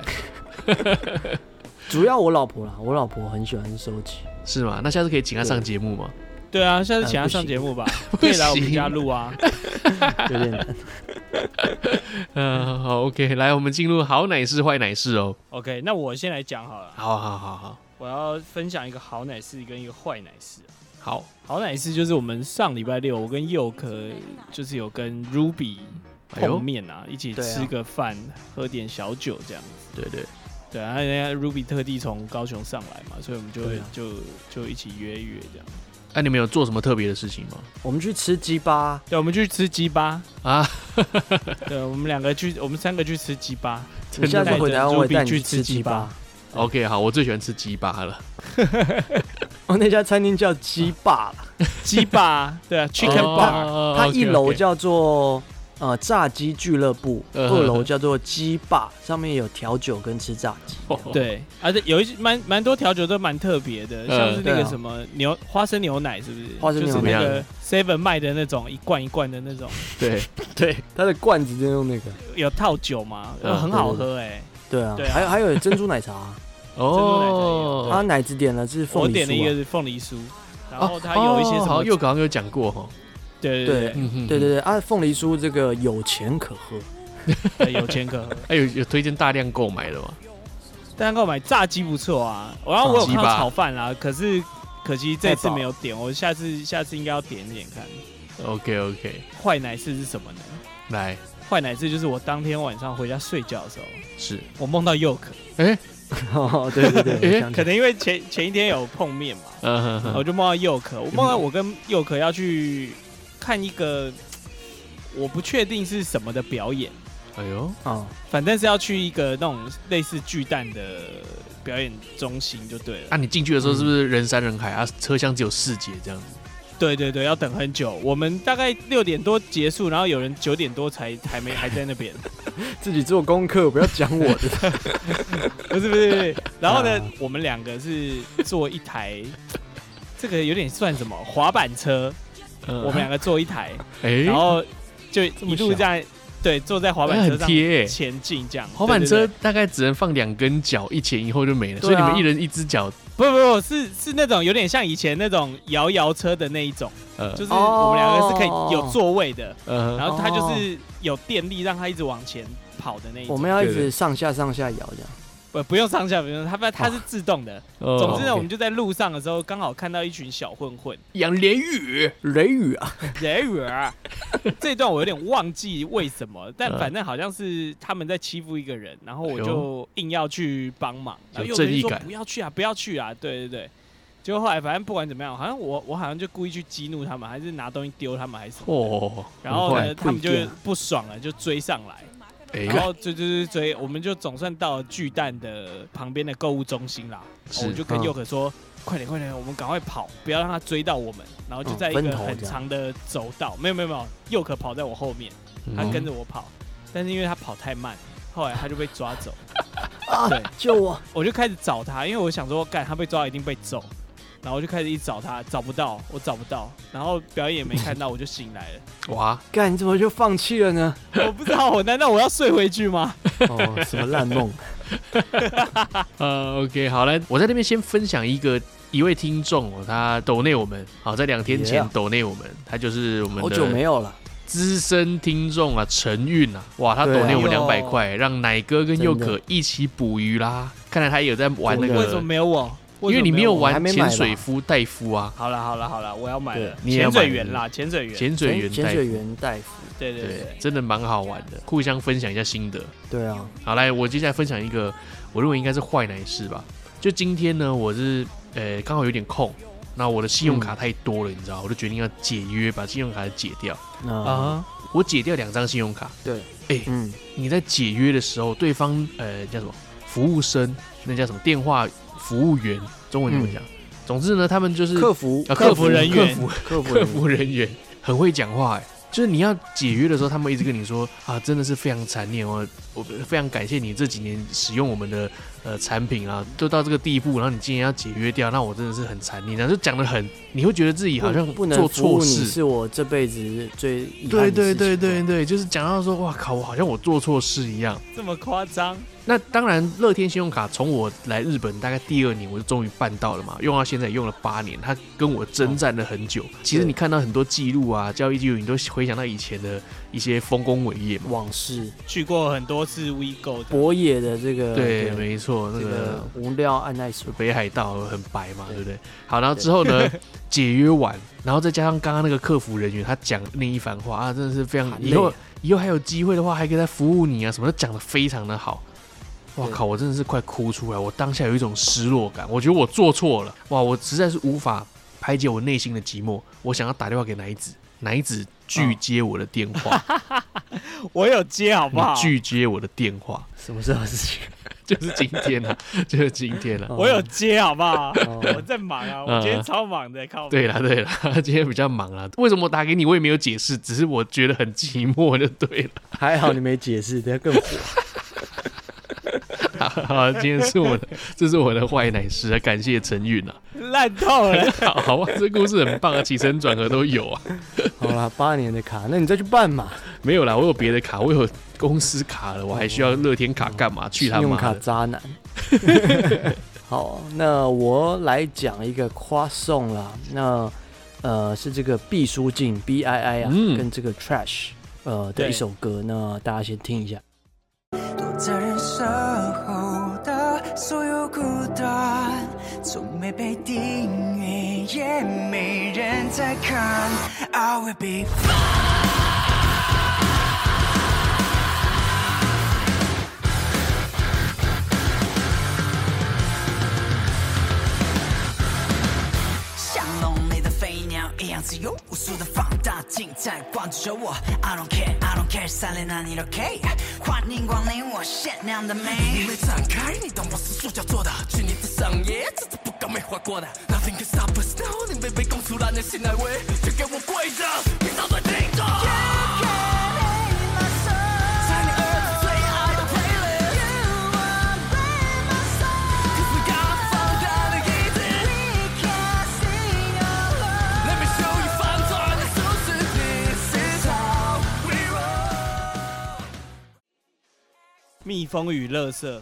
主要我老婆啦，我老婆很喜欢收集。 是吗？那下次可以请她上节目吗？ 对啊，下次请她上节目吧，可以来我们家录啊。 有点难。好 ，OK， 来，我们进入好奶事坏奶事哦。 OK， 那我先来讲好了。 好，我要分享一个好奶事跟一个坏奶事。 好奶事就是我们上礼拜6，我跟佑可就是有跟 Ruby 碰面啊，一起吃个饭，喝点小酒这样子。对啊，人家 Ruby 特地从高雄上来嘛，所以我们就一起约这样。 你们有做什么特别的事情吗？ 我们去吃鸡巴。 对，我们去吃鸡巴啊。对，我们3个去吃鸡巴。 你下次回台湾我带你去吃鸡巴。 OK， 好，我最喜欢吃鸡巴了。 那家餐厅叫鸡霸， 鸡霸，对啊 ，Chicken Bar， 它1楼叫做炸鸡俱乐部，2楼叫做鸡霸，上面有调酒跟吃炸鸡。 对，而且有蛮多调酒都蛮特别的，像是那个什么花生牛奶，是不是？ 花生牛奶就是那个 Seven 卖的那种一罐一罐的那种。 对，它的罐子就用那个。 有套酒嘛，很好喝对啊，还有珍珠奶茶。他奶子点了是凤梨酥， 我点了一个是凤梨酥，然后它有一些什么， 又刚刚有讲过哈。 对对啊，凤梨酥这个有钱可喝， 有钱可喝。 有推荐大量购买的吗？ 大量购买炸鸡不错啊，然后我有看到炒饭啦，可惜这次没有点，我下次应该要点看。 OK。 坏奶事是什么呢？ 来， 坏奶事就是我当天晚上回家睡觉的时候， 是我梦到佑可。 对， 可能因为前一天有碰面嘛，我就梦到佑可，我梦到我跟佑可要去看一个我不确定是什么的表演，反正是要去一个那种类似巨蛋的表演中心就对了。 你进去的时候是不是人山人海啊？车厢只有4节这样子？ 对，要等很久。我们大概6点多结束，然后有人9点多还在那边。 自己做功课，不要讲我的。 不是。然后呢，我们2个是坐一台，这个有点算什么滑板车。我们2个坐一台，然后就一路这样。对，坐在滑板车上前进这样。 滑板车大概只能放2根脚，一前一后就没了，所以你们一人一只脚。 不，是那种有点像以前那种摇车的那一种，就是我们2个是可以有座位的，然后它就是有电力让它一直往前跑的那一种。 我们要一直上下摇这样。 不用上下，不用，它是自动的。总之呢，我们就在路上的时候，刚好看到一群小混混养雷雨啊。这一段我有点忘记为什么，但反正好像是他们在欺负一个人，然后我就硬要去帮忙，然后又说不要去啊，对。结果后来反正不管怎么样，好像我好像就故意去激怒他们，还是拿东西丢他们，还是什么。然后呢，他们就不爽了，就追上来。然后追，我们就总算到了巨蛋的旁边的购物中心啦。我就跟佑可说：“快点，我们赶快跑，不要让他追到我们。”然后就在一个很长的走道，没有，佑可跑在我后面，他跟着我跑，但是因为他跑太慢，后来他就被抓走。对， 救我！ 我就开始找他，因为我想说，他被抓一定被揍。然后我就开始一找他，找不到，然后表演也没看到，我就醒来了。 哇， 干，你怎么就放弃了呢？ 我不知道，难道我要睡回去吗？ 什么烂梦 ？OK， 好了，我在那边先分享一位听众他抖内我们，在2天前抖内我们，他就是我们的好久没有了资深听众啊，陈运啊，哇，他抖内我们200块，让奶哥跟佑可一起捕鱼啦。看来他也有在玩那个， 为什么没有我？ 因为你没有玩潜水夫戴夫啊。 好了，我要买了。潜水员啦，潜水员戴夫。 对， 真的蛮好玩的，互相分享一下心得。 对啊， 好，来，我接下来分享一个，我认为应该是坏奶事吧。就今天呢，我是刚好有点空，那我的信用卡太多了，你知道，我就决定要解约，把信用卡解掉。我解掉2张信用卡。 对， 你在解约的时候，对方叫什么服务生，那叫什么电话服务员，中文怎么讲？总之呢，他们就是客服人员，很会讲话就是你要解约的时候，他们一直跟你说啊，真的是非常残念哦，我非常感谢你这几年使用我们的产品啊，都到这个地步，然后你今天要解约掉，那我真的是很残念，然后就讲得很，你会觉得自己好像做错事， 是我这辈子最遗憾的事情。 对，就是讲到说，哇靠，好像我做错事一样， 这么夸张。 那当然，乐天信用卡从我来日本大概第2年，我就终于办到了嘛，用到现在也用了8年，它跟我征战了很久。其实你看到很多记录啊，交易记录，你都回想到以前的一些丰功伟业往事， 去过很多次 WeGo 博野的这个， 对，没错，那个无料按耐水， 北海道很白嘛，对不对？好，然后之后呢，解约完，然后再加上刚刚那个客服人员他讲那一番话啊，真的是非常，以后还有机会的话，还可以再服务你啊，什么都讲得非常的好。哇靠！我真的是快哭出来，我当下有一种失落感，我觉得我做错了，哇！我实在是无法排解我内心的寂寞，我想要打电话给奶子拒接我的电话， 我有接好不好？ 拒接我的电话， 什么时候的事情？ 就是今天啊，就是今天啊， 我有接好不好？我在忙啊，我今天超忙的，靠。 对啦，今天比较忙啦。为什么我打给你，我也没有解释，只是我觉得很寂寞就对了。 还好你没解释，等下更火。 好，今天这是我的坏奶师，感谢陈运啊， 烂透了。 好啊，这故事很棒啊，起承转合都有啊。 好啦，8年的卡，那你再去办嘛。 没有啦，我有别的卡，我有公司卡了，我还需要乐天卡干嘛？去他妈的！信用卡渣男。好，那我来讲一个夸送啦。那是这个毕书尽 BII 啊，跟这个 Trash 的一首歌，那大家先听一下。躲在人身后的所有孤单，从没被订阅，也没人在看。I will be fine。一样自由，无数的放大镜在关注着我。I don't care, I don't care， 三连那你都 K， 欢迎光临我限量的美。你没展开，你当我是塑胶做的，去你的商业，这是不敢美化过的。Nothing can stop us now， 你没被拱出来的心来威，就给我跪着，你早对听着。 蜜蜂与垃圾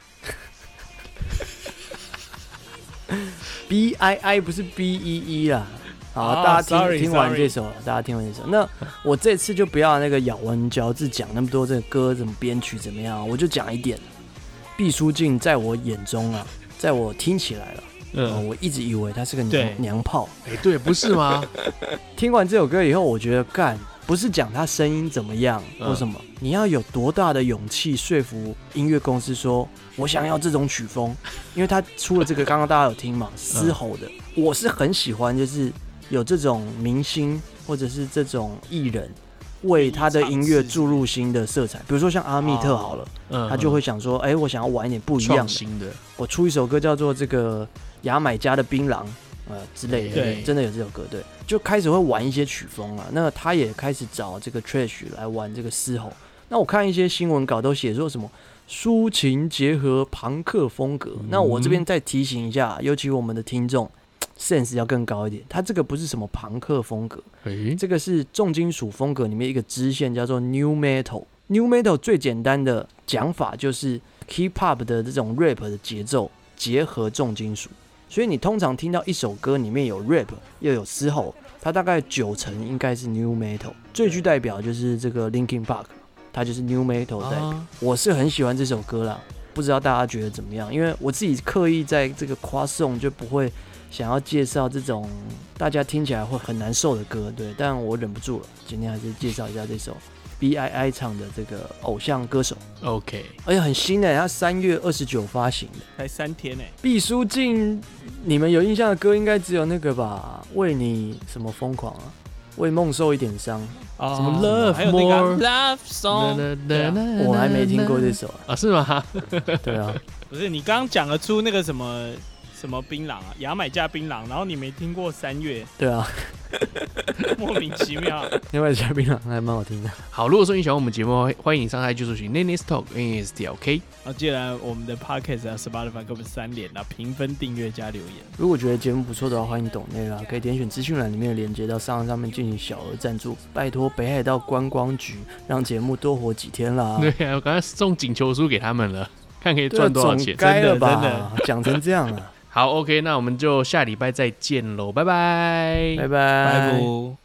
，BII 不是 BEE 啦。好，大家听完这首，大家听完这首。那我这次就不要那个咬文嚼字讲那么多这个歌怎么编曲怎么样，我就讲一点。毕书尽在我眼中啊，在我听起来了，我一直以为他是个娘炮。 对，不是吗？ 听完这首歌以后，我觉得干。不是讲他声音怎么样或什么，你要有多大的勇气说服音乐公司说我想要这种曲风，因为他出了这个，刚刚大家有听嘛，嘶吼的，我是很喜欢，就是有这种明星或者是这种艺人为他的音乐注入新的色彩，比如说像阿密特好了，他就会想说，我想要玩一点不一样的，我出一首歌叫做这个牙买加的槟榔。之类的，对，真的有这首歌，对，就开始会玩一些曲风了。那他也开始找这个 Trash 来玩这个嘶吼。那我看一些新闻稿都写说什么抒情结合朋克风格。那我这边再提醒一下，尤其我们的听众 sense 要更高一点，他这个不是什么朋克风格，这个是重金属风格里面一个支线，叫做 New Metal。New Metal 最简单的讲法就是 Hip Hop 的这种 rap 的节奏结合重金属。所以你通常听到一首歌里面有 rap 又有嘶吼，它大概90%应该是 New Metal。最具代表就是这个 Linkin Park， 它就是 New Metal 代表。我是很喜欢这首歌啦，不知道大家觉得怎么样？因为我自己刻意在这个夸颂就不会想要介绍这种大家听起来会很难受的歌，对，但我忍不住了，今天还是介绍一下这首。BII 唱的这个偶像歌手 ，OK， 而且很新的，他3月29发行的， 才3天呢。 毕书尽，你们有印象的歌应该只有那个吧？为你什么疯狂啊？为梦受一点伤， 什么 Love 还有那个 Love Song， 我还没听过这首啊？是吗？ 对啊， 不是你刚刚讲得出那个什么槟榔啊，牙买加槟榔，然后你没听过3月？ 对啊。 莫名其妙， 另外嘉宾还蛮好听的。 好，如果说你喜欢我们节目，欢迎上台就搜寻 Nene Talk NSTLK。 既然我们的 Podcast 啊 Spotify 给我们3连啦，评分、订阅加留言。 如果觉得节目不错的话，欢迎抖内啦，可以点选资讯栏里面的连结到上面进行小额赞助。拜托北海道观光局让节目多活几天啦。 对啊，我刚才送锦球书给他们了，看可以赚多少钱。 该了吧？讲成这样啊。 好 ，OK， 那我们就下礼拜再见喽，拜拜， 拜拜， 拜拜。